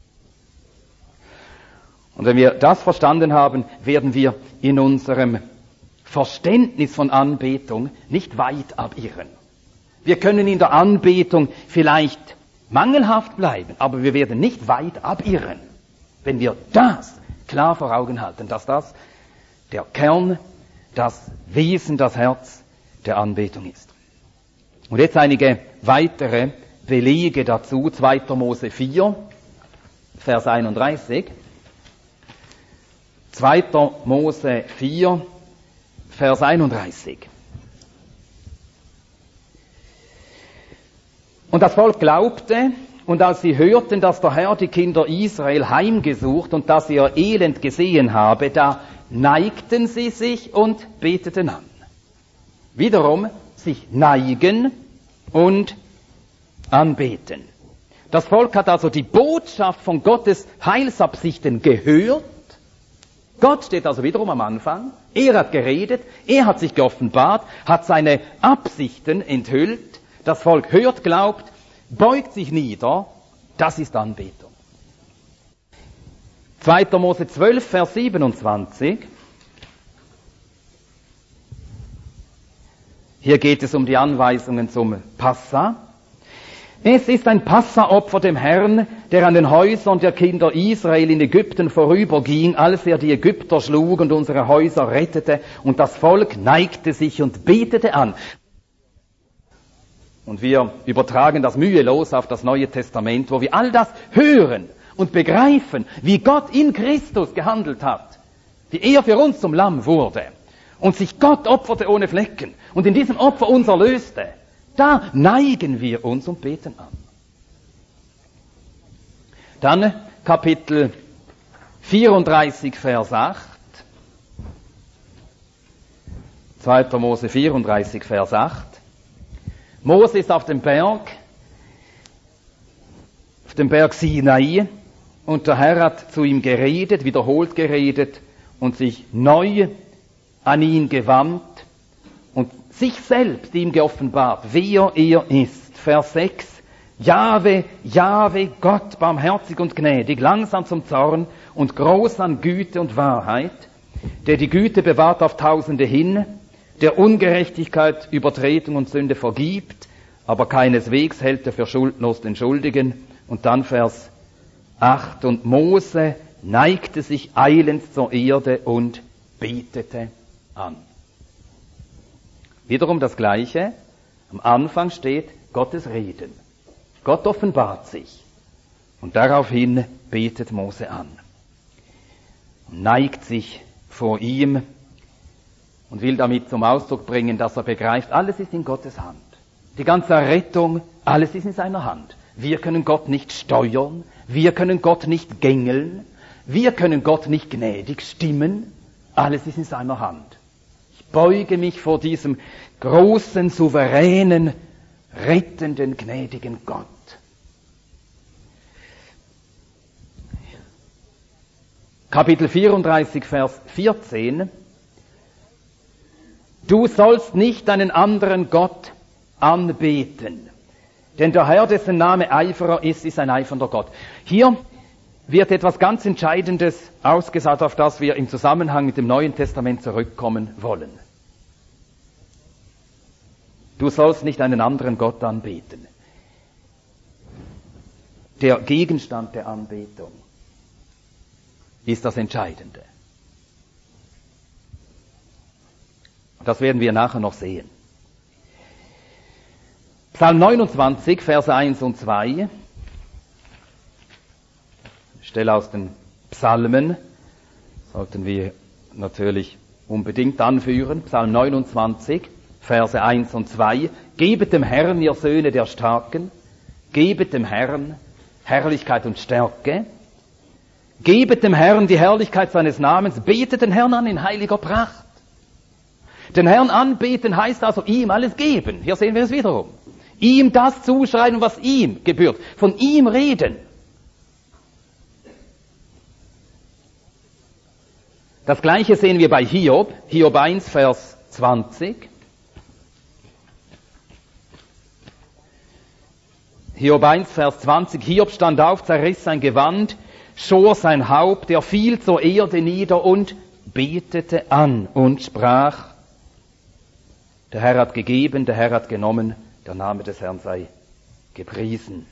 Und wenn wir das verstanden haben, werden wir in unserem Verständnis von Anbetung nicht weit abirren. Wir können in der Anbetung vielleicht mangelhaft bleiben, aber wir werden nicht weit abirren, wenn wir das klar vor Augen halten, dass das der Kern, das Wesen, das Herz der Anbetung ist. Und jetzt einige weitere Belege dazu. 2. Mose 4, Vers 31. 2. Mose 4, Vers 31. Und das Volk glaubte, und als sie hörten, dass der Herr die Kinder Israel heimgesucht und dass sie ihr Elend gesehen habe, da neigten sie sich und beteten an. Wiederum sich neigen und anbeten. Das Volk hat also die Botschaft von Gottes Heilsabsichten gehört. Gott steht also wiederum am Anfang. Er hat geredet, er hat sich geoffenbart, hat seine Absichten enthüllt. Das Volk hört, glaubt, beugt sich nieder, das ist Anbetung. 2. Mose 12, Vers 27. Hier geht es um die Anweisungen zum Passa. Es ist ein Passaopfer dem Herrn, der an den Häusern der Kinder Israel in Ägypten vorüberging, als er die Ägypter schlug und unsere Häuser rettete, und das Volk neigte sich und betete an. Und wir übertragen das mühelos auf das Neue Testament, wo wir all das hören und begreifen, wie Gott in Christus gehandelt hat, wie er für uns zum Lamm wurde und sich Gott opferte ohne Flecken und in diesem Opfer uns erlöste. Da neigen wir uns und beten an. Dann Kapitel 34, Vers 8. 2. Mose 34, Vers 8. Mose ist auf dem Berg Sinai, und der Herr hat zu ihm geredet, wiederholt geredet und sich neu an ihn gewandt und sich selbst ihm geoffenbart, wer er ist. Vers 6. Jahwe, Jahwe, Gott, barmherzig und gnädig, langsam zum Zorn und groß an Güte und Wahrheit, der die Güte bewahrt auf Tausende hin, der Ungerechtigkeit, Übertretung und Sünde vergibt, aber keineswegs hält er für schuldlos den Schuldigen. Und dann Vers 8. Und Mose neigte sich eilends zur Erde und betete an. Wiederum das Gleiche. Am Anfang steht Gottes Reden. Gott offenbart sich. Und daraufhin betet Mose an. Und neigt sich vor ihm und will damit zum Ausdruck bringen, dass er begreift, alles ist in Gottes Hand. Die ganze Rettung, alles ist in seiner Hand. Wir können Gott nicht steuern, wir können Gott nicht gängeln, wir können Gott nicht gnädig stimmen, alles ist in seiner Hand. Ich beuge mich vor diesem großen, souveränen, rettenden, gnädigen Gott. Kapitel 34, Vers 14. Du sollst nicht einen anderen Gott anbeten, denn der Herr, dessen Name Eiferer ist ein eifernder Gott. Hier wird etwas ganz Entscheidendes ausgesagt, auf das wir im Zusammenhang mit dem Neuen Testament zurückkommen wollen. Du sollst nicht einen anderen Gott anbeten. Der Gegenstand der Anbetung ist das Entscheidende. Und das werden wir nachher noch sehen. Psalm 29, Verse 1 und 2. Stelle aus den Psalmen sollten wir natürlich unbedingt anführen. Psalm 29, Verse 1 und 2. Gebet dem Herrn, ihr Söhne der Starken, gebet dem Herrn Herrlichkeit und Stärke, gebet dem Herrn die Herrlichkeit seines Namens, betet den Herrn an in heiliger Pracht. Den Herrn anbeten heißt also ihm alles geben. Hier sehen wir es wiederum. Ihm das zuschreiben, was ihm gebührt. Von ihm reden. Das Gleiche sehen wir bei Hiob. Hiob 1, Vers 20. Hiob 1, Vers 20. Hiob stand auf, zerriss sein Gewand, schor sein Haupt, er fiel zur Erde nieder und betete an und sprach: Der Herr hat gegeben, der Herr hat genommen, der Name des Herrn sei gepriesen.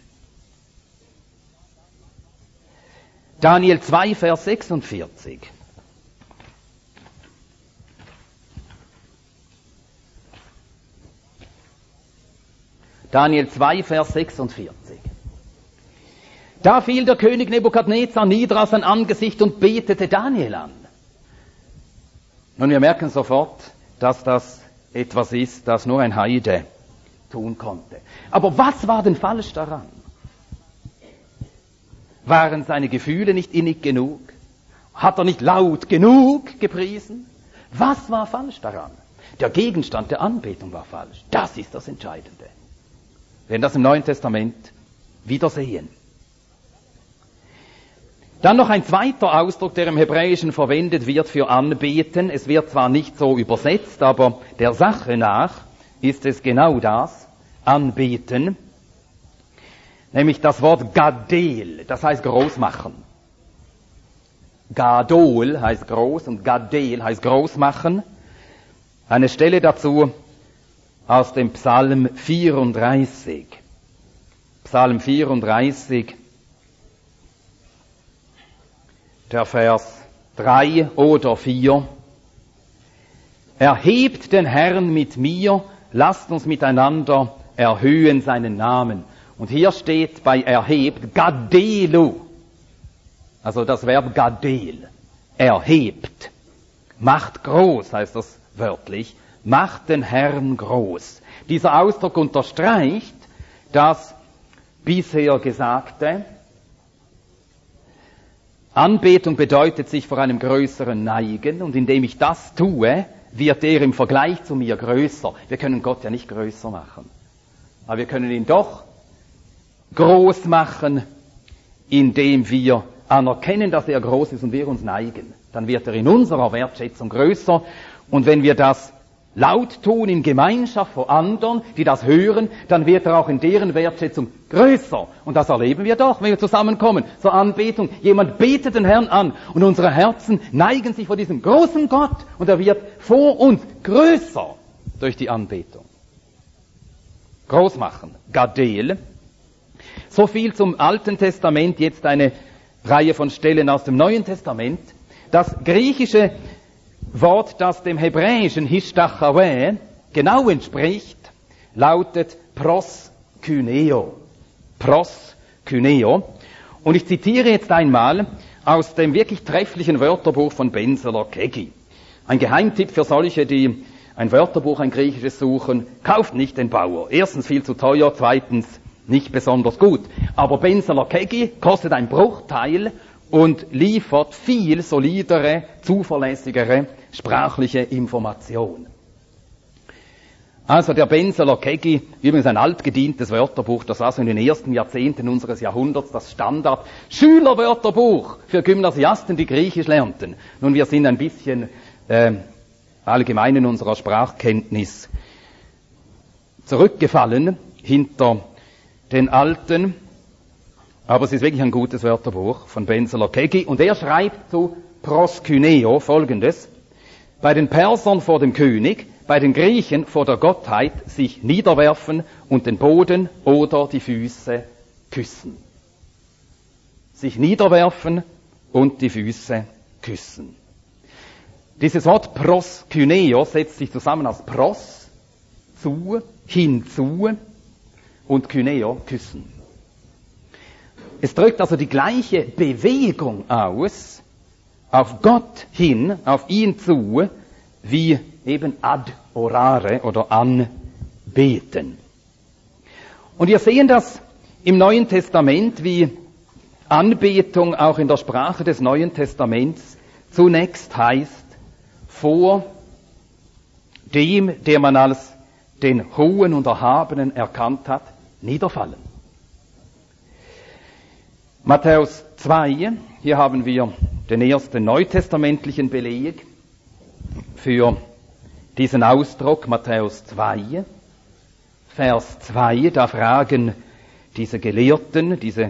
Daniel 2, Vers 46. Daniel 2, Vers 46. Da fiel der König Nebukadnezar nieder auf sein Angesicht und betete Daniel an. Nun, wir merken sofort, dass das etwas ist, das nur ein Heide tun konnte. Aber was war denn falsch daran? Waren seine Gefühle nicht innig genug? Hat er nicht laut genug gepriesen? Was war falsch daran? Der Gegenstand der Anbetung war falsch. Das ist das Entscheidende. Wir werden das im Neuen Testament wiedersehen. Dann noch ein zweiter Ausdruck, der im Hebräischen verwendet wird für Anbeten. Es wird zwar nicht so übersetzt, aber der Sache nach ist es genau das, Anbeten. Nämlich das Wort Gadel, das heißt groß machen. Gadol heißt groß und Gadel heißt groß machen. Eine Stelle dazu aus dem Psalm 34. Psalm 34, der Vers 3 oder 4. Erhebt den Herrn mit mir, lasst uns miteinander erhöhen seinen Namen. Und hier steht bei erhebt Gadelu, also das Verb Gadel, erhebt. Macht groß, heißt das wörtlich, macht den Herrn groß. Dieser Ausdruck unterstreicht das bisher Gesagte. Anbetung bedeutet sich vor einem Größeren neigen, und indem ich das tue, wird er im Vergleich zu mir größer. Wir können Gott ja nicht größer machen, aber wir können ihn doch groß machen, indem wir anerkennen, dass er groß ist und wir uns neigen. Dann wird er in unserer Wertschätzung größer, und wenn wir das laut tun in Gemeinschaft vor anderen, die das hören, dann wird er auch in deren Wertschätzung größer. Und das erleben wir doch, wenn wir zusammenkommen zur Anbetung. Jemand betet den Herrn an und unsere Herzen neigen sich vor diesem großen Gott, und er wird vor uns größer durch die Anbetung. Groß machen, Gadel. So viel zum Alten Testament, jetzt eine Reihe von Stellen aus dem Neuen Testament. Das griechische Wort, das dem hebräischen Hishtachaweh genau entspricht, lautet proskyneo. Proskyneo. Und ich zitiere jetzt einmal aus dem wirklich trefflichen Wörterbuch von Benzeler Kegi. Ein Geheimtipp für solche, die ein Wörterbuch, ein griechisches suchen: kauft nicht den Bauer. Erstens viel zu teuer, zweitens nicht besonders gut. Aber Benzeler Kegi kostet ein Bruchteil und liefert viel solidere, zuverlässigere sprachliche Information. Also der Benzeler Kegi, übrigens ein altgedientes Wörterbuch, das war so in den ersten Jahrzehnten unseres Jahrhunderts das Standard-Schülerwörterbuch für Gymnasiasten, die Griechisch lernten. Nun, wir sind ein bisschen allgemein in unserer Sprachkenntnis zurückgefallen hinter den Alten, aber es ist wirklich ein gutes Wörterbuch von Benzeler Kegi, und er schreibt zu proskyneo Folgendes: Bei den Persern vor dem König, bei den Griechen vor der Gottheit sich niederwerfen und den Boden oder die Füße küssen. Sich niederwerfen und die Füße küssen. Dieses Wort proskyneo setzt sich zusammen aus pros, zu, hinzu, und kyneo, küssen. Es drückt also die gleiche Bewegung aus, auf Gott hin, auf ihn zu, wie eben adorare oder anbeten. Und wir sehen das im Neuen Testament, wie Anbetung auch in der Sprache des Neuen Testaments zunächst heißt, vor dem, der man als den Hohen und Erhabenen erkannt hat, niederfallen. Matthäus 2, hier haben wir den ersten neutestamentlichen Beleg für diesen Ausdruck. Matthäus 2, Vers 2, da fragen diese Gelehrten, diese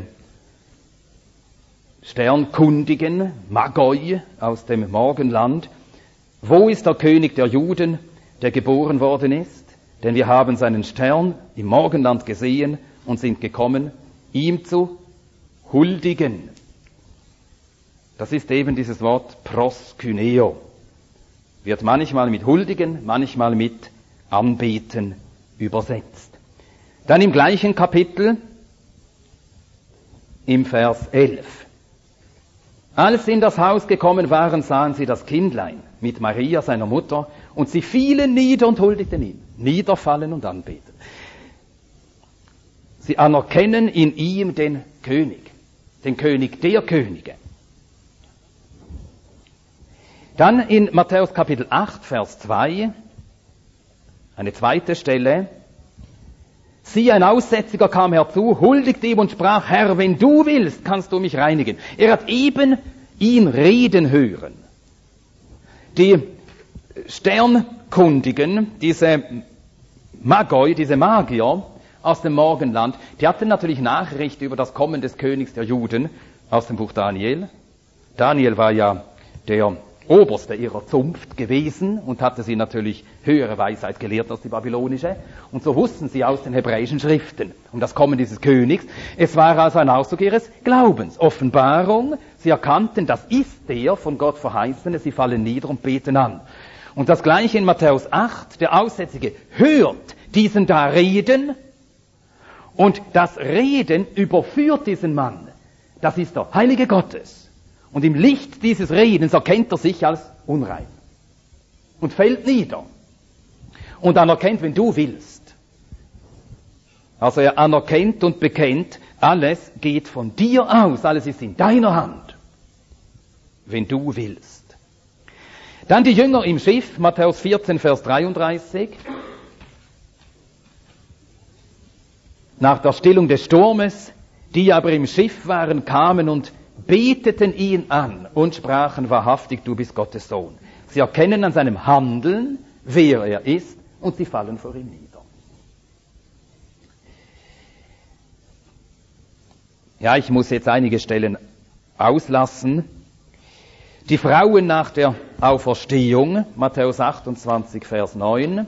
Sternkundigen, Magoi aus dem Morgenland: Wo ist der König der Juden, der geboren worden ist? Denn wir haben seinen Stern im Morgenland gesehen und sind gekommen, ihm zu huldigen. Das ist eben dieses Wort proskyneo. Wird manchmal mit huldigen, manchmal mit anbeten übersetzt. Dann im gleichen Kapitel, im Vers 11. Als sie in das Haus gekommen waren, sahen sie das Kindlein mit Maria, seiner Mutter, und sie fielen nieder und huldigten ihm. Niederfallen und anbeten. Sie anerkennen in ihm den König der Könige. Dann in Matthäus Kapitel 8, Vers 2, eine zweite Stelle: Siehe, ein Aussätziger kam herzu, huldigte ihm und sprach: Herr, wenn du willst, kannst du mich reinigen. Er hat eben ihn reden hören. Die Sternkundigen, diese Magoi, diese Magier aus dem Morgenland, die hatten natürlich Nachricht über das Kommen des Königs der Juden aus dem Buch Daniel. Daniel war ja der Oberste ihrer Zunft gewesen und hatte sie natürlich höhere Weisheit gelehrt als die babylonische. Und so wussten sie aus den hebräischen Schriften um das Kommen dieses Königs. Es war also ein Ausdruck ihres Glaubens. Offenbarung, sie erkannten, das ist der von Gott Verheißene, sie fallen nieder und beten an. Und das Gleiche in Matthäus 8, der Aussätzige hört diesen da reden und das Reden überführt diesen Mann. Das ist der Heilige Gottes. Und im Licht dieses Redens erkennt er sich als unrein und fällt nieder und anerkennt, wenn du willst. Also er anerkennt und bekennt, alles geht von dir aus, alles ist in deiner Hand, wenn du willst. Dann die Jünger im Schiff, Matthäus 14, Vers 33. Nach der Stillung des Sturmes, die aber im Schiff waren, kamen und beteten ihn an und sprachen, wahrhaftig, du bist Gottes Sohn. Sie erkennen an seinem Handeln, wer er ist, und sie fallen vor ihm nieder. Ja, ich muss jetzt einige Stellen auslassen. Die Frauen nach der Auferstehung, Matthäus 28, Vers 9.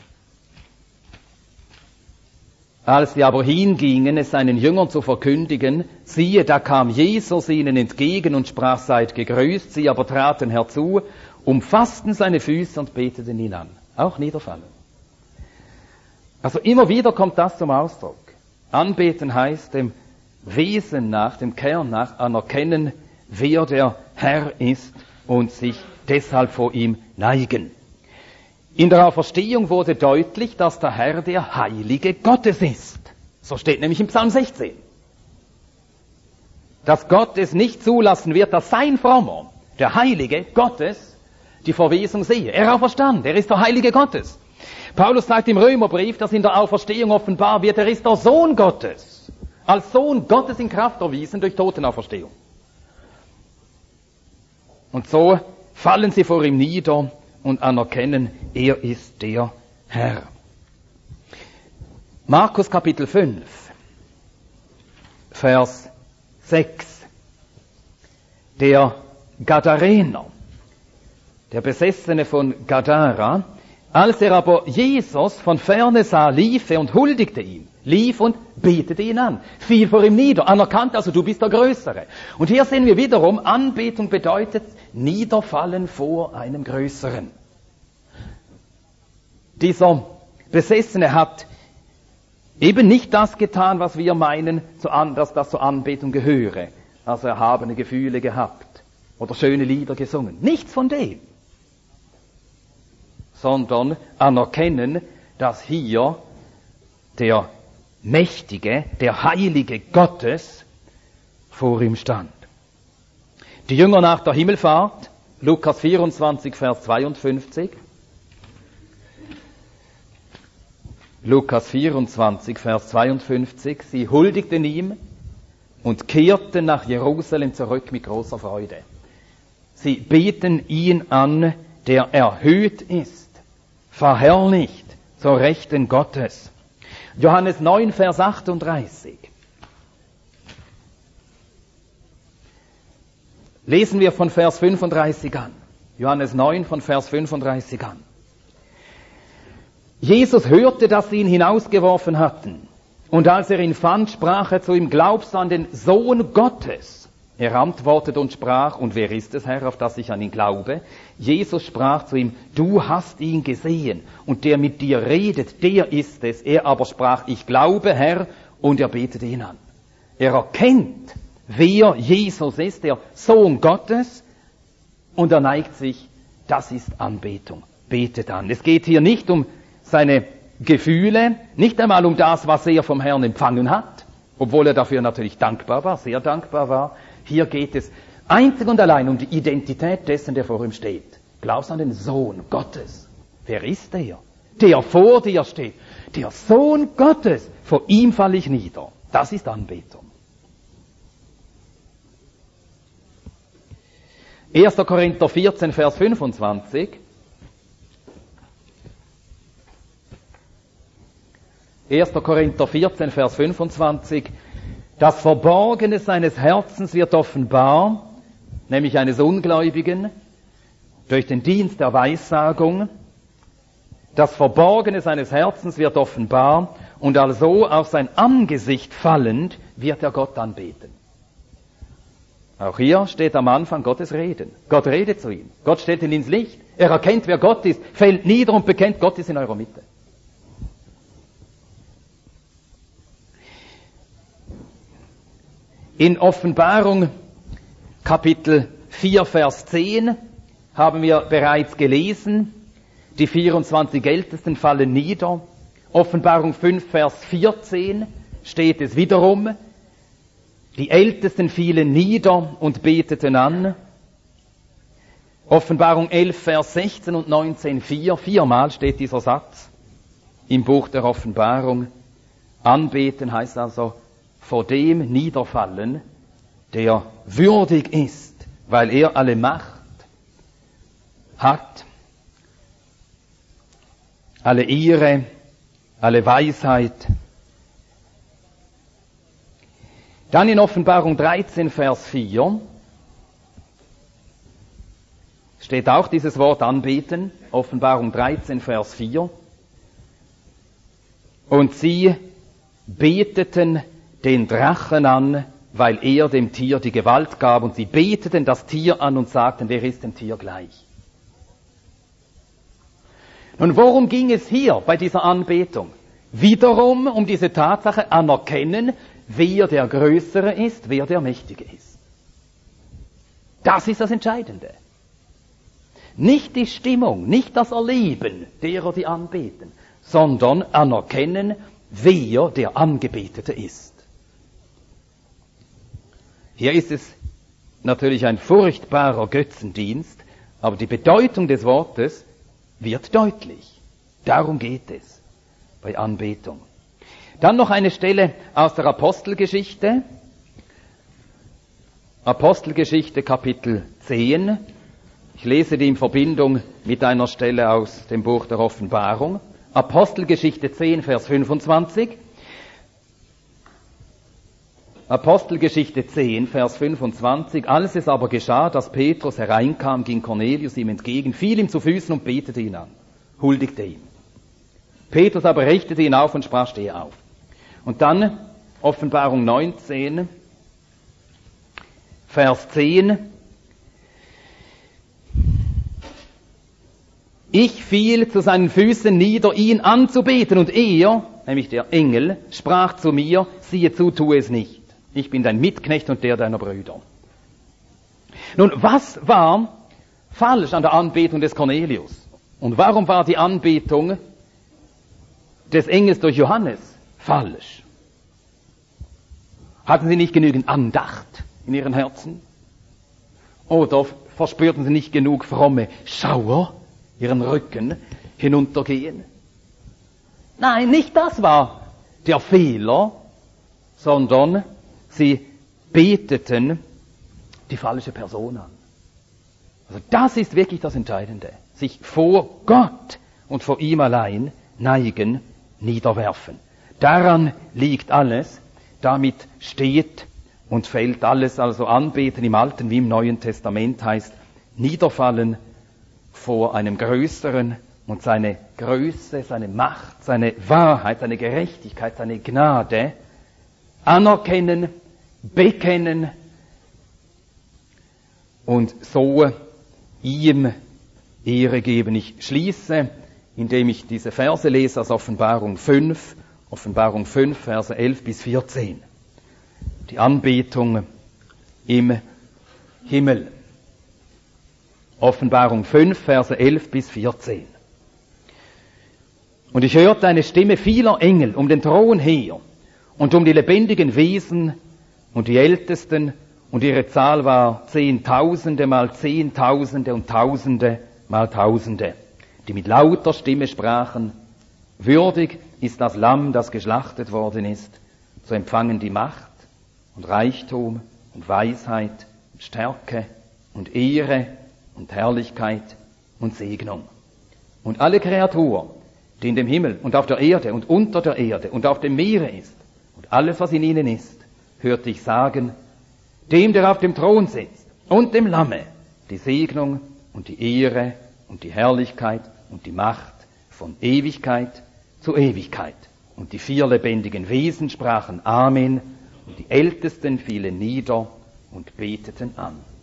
Als sie aber hingingen, es seinen Jüngern zu verkündigen, siehe, da kam Jesus ihnen entgegen und sprach, seid gegrüßt. Sie aber traten herzu, umfassten seine Füße und beteten ihn an. Auch niederfallen. Also immer wieder kommt das zum Ausdruck. Anbeten heißt dem Wesen nach, dem Kern nach, anerkennen, wer der Herr ist und sich deshalb vor ihm neigen. In der Auferstehung wurde deutlich, dass der Herr der Heilige Gottes ist. So steht nämlich im Psalm 16. Dass Gott es nicht zulassen wird, dass sein Frommer, der Heilige Gottes, die Verwesung sehe. Er auferstand, er ist der Heilige Gottes. Paulus sagt im Römerbrief, dass in der Auferstehung offenbar wird, er ist der Sohn Gottes. Als Sohn Gottes in Kraft erwiesen durch Totenauferstehung. Und so fallen sie vor ihm nieder und anerkennen, er ist der Herr. Markus Kapitel 5, Vers 6. Der Gadarener, der Besessene von Gadara, als er aber Jesus von ferne sah, lief er und huldigte ihm, lief und betete ihn an, fiel vor ihm nieder, anerkannt, also du bist der Größere. Und hier sehen wir wiederum, Anbetung bedeutet niederfallen vor einem Größeren. Dieser Besessene hat eben nicht das getan, was wir meinen, dass das zur Anbetung gehöre. Also erhabene Gefühle gehabt oder schöne Lieder gesungen. Nichts von dem. Sondern anerkennen, dass hier der Mächtige, der Heilige Gottes vor ihm stand. Die Jünger nach der Himmelfahrt, Lukas 24, Vers 52. Lukas 24, Vers 52. Sie huldigten ihm und kehrten nach Jerusalem zurück mit großer Freude. Sie beten ihn an, der erhöht ist, verherrlicht zur Rechten Gottes. Johannes 9, Vers 38. Lesen wir von Vers 35 an. Johannes 9 von Vers 35 an. Jesus hörte, dass sie ihn hinausgeworfen hatten. Und als er ihn fand, sprach er zu ihm, glaubst du an den Sohn Gottes? Er antwortete und sprach, und wer ist es, Herr, auf das ich an ihn glaube? Jesus sprach zu ihm, du hast ihn gesehen, und der mit dir redet, der ist es. Er aber sprach, ich glaube, Herr, und er betete ihn an. Er erkennt, wer Jesus ist, der Sohn Gottes, und er neigt sich, das ist Anbetung, betet an. Es geht hier nicht um seine Gefühle, nicht einmal um das, was er vom Herrn empfangen hat, obwohl er dafür natürlich dankbar war, sehr dankbar war. Hier geht es einzig und allein um die Identität dessen, der vor ihm steht. Glaubst an den Sohn Gottes. Wer ist der? Der vor dir steht. Der Sohn Gottes. Vor ihm falle ich nieder. Das ist Anbetung. 1. Korinther 14, Vers 25. 1. Korinther 14, Vers 25. Das Verborgene seines Herzens wird offenbar, nämlich eines Ungläubigen, durch den Dienst der Weissagung. Das Verborgene seines Herzens wird offenbar und also auf sein Angesicht fallend wird er Gott anbeten. Auch hier steht am Anfang Gottes Reden. Gott redet zu ihm. Gott stellt ihn ins Licht. Er erkennt, wer Gott ist, fällt nieder und bekennt, Gott ist in eurer Mitte. In Offenbarung Kapitel 4, Vers 10 haben wir bereits gelesen, die 24 Ältesten fallen nieder. Offenbarung 5, Vers 14 steht es wiederum, die Ältesten fielen nieder und beteten an. Offenbarung 11, Vers 16 und 19, 4. Viermal steht dieser Satz im Buch der Offenbarung. Anbeten heißt also vor dem niederfallen, der würdig ist, weil er alle Macht hat, alle Ehre, alle Weisheit. Dann in Offenbarung 13, Vers 4 steht auch dieses Wort anbeten. Offenbarung 13, Vers 4. Und sie beteten den Drachen an, weil er dem Tier die Gewalt gab. Und sie beteten das Tier an und sagten, wer ist dem Tier gleich? Nun, worum ging es hier bei dieser Anbetung? Wiederum um diese Tatsache anerkennen, wer der Größere ist, wer der Mächtige ist. Das ist das Entscheidende. Nicht die Stimmung, nicht das Erleben derer, die anbeten, sondern anerkennen, wer der Angebetete ist. Hier ist es natürlich ein furchtbarer Götzendienst, aber die Bedeutung des Wortes wird deutlich. Darum geht es bei Anbetung. Dann noch eine Stelle aus der Apostelgeschichte. Apostelgeschichte Kapitel 10. Ich lese die in Verbindung mit einer Stelle aus dem Buch der Offenbarung. Apostelgeschichte 10, Vers 25. Apostelgeschichte 10, Vers 25. Als es aber geschah, dass Petrus hereinkam, ging Cornelius ihm entgegen, fiel ihm zu Füßen und betete ihn an, huldigte ihm. Petrus aber richtete ihn auf und sprach, stehe auf. Und dann Offenbarung 19, Vers 10. Ich fiel zu seinen Füßen nieder, ihn anzubeten, und er, nämlich der Engel, sprach zu mir, siehe zu, tue es nicht. Ich bin dein Mitknecht und der deiner Brüder. Nun, was war falsch an der Anbetung des Cornelius? Und warum war die Anbetung des Engels durch Johannes falsch? Hatten sie nicht genügend Andacht in ihren Herzen? Oder verspürten sie nicht genug fromme Schauer ihren Rücken hinuntergehen? Nein, nicht das war der Fehler, sondern sie beteten die falsche Person an. Also das ist wirklich das Entscheidende. Sich vor Gott und vor ihm allein neigen, niederwerfen. Daran liegt alles. Damit steht und fällt alles. Also Anbeten im Alten wie im Neuen Testament heißt niederfallen vor einem Größeren und seine Größe, seine Macht, seine Wahrheit, seine Gerechtigkeit, seine Gnade anerkennen, bekennen und so ihm Ehre geben. Ich schließe, indem ich diese Verse lese aus Offenbarung 5, Verse 11 bis 14. Die Anbetung im Himmel. Offenbarung 5, Verse 11 bis 14. Und ich hörte eine Stimme vieler Engel um den Thron her und um die lebendigen Wesen und die Ältesten, und ihre Zahl war Zehntausende mal Zehntausende und Tausende mal Tausende, die mit lauter Stimme sprachen, würdig ist das Lamm, das geschlachtet worden ist, zu empfangen die Macht und Reichtum und Weisheit und Stärke und Ehre und Herrlichkeit und Segnung. Und alle Kreatur, die in dem Himmel und auf der Erde und unter der Erde und auf dem Meere ist, und alles, was in ihnen ist, hörte ich sagen, dem, der auf dem Thron sitzt, und dem Lamme, die Segnung und die Ehre und die Herrlichkeit und die Macht von Ewigkeit zu Ewigkeit. Und die 4 lebendigen Wesen sprachen Amen, und die Ältesten fielen nieder und beteten an.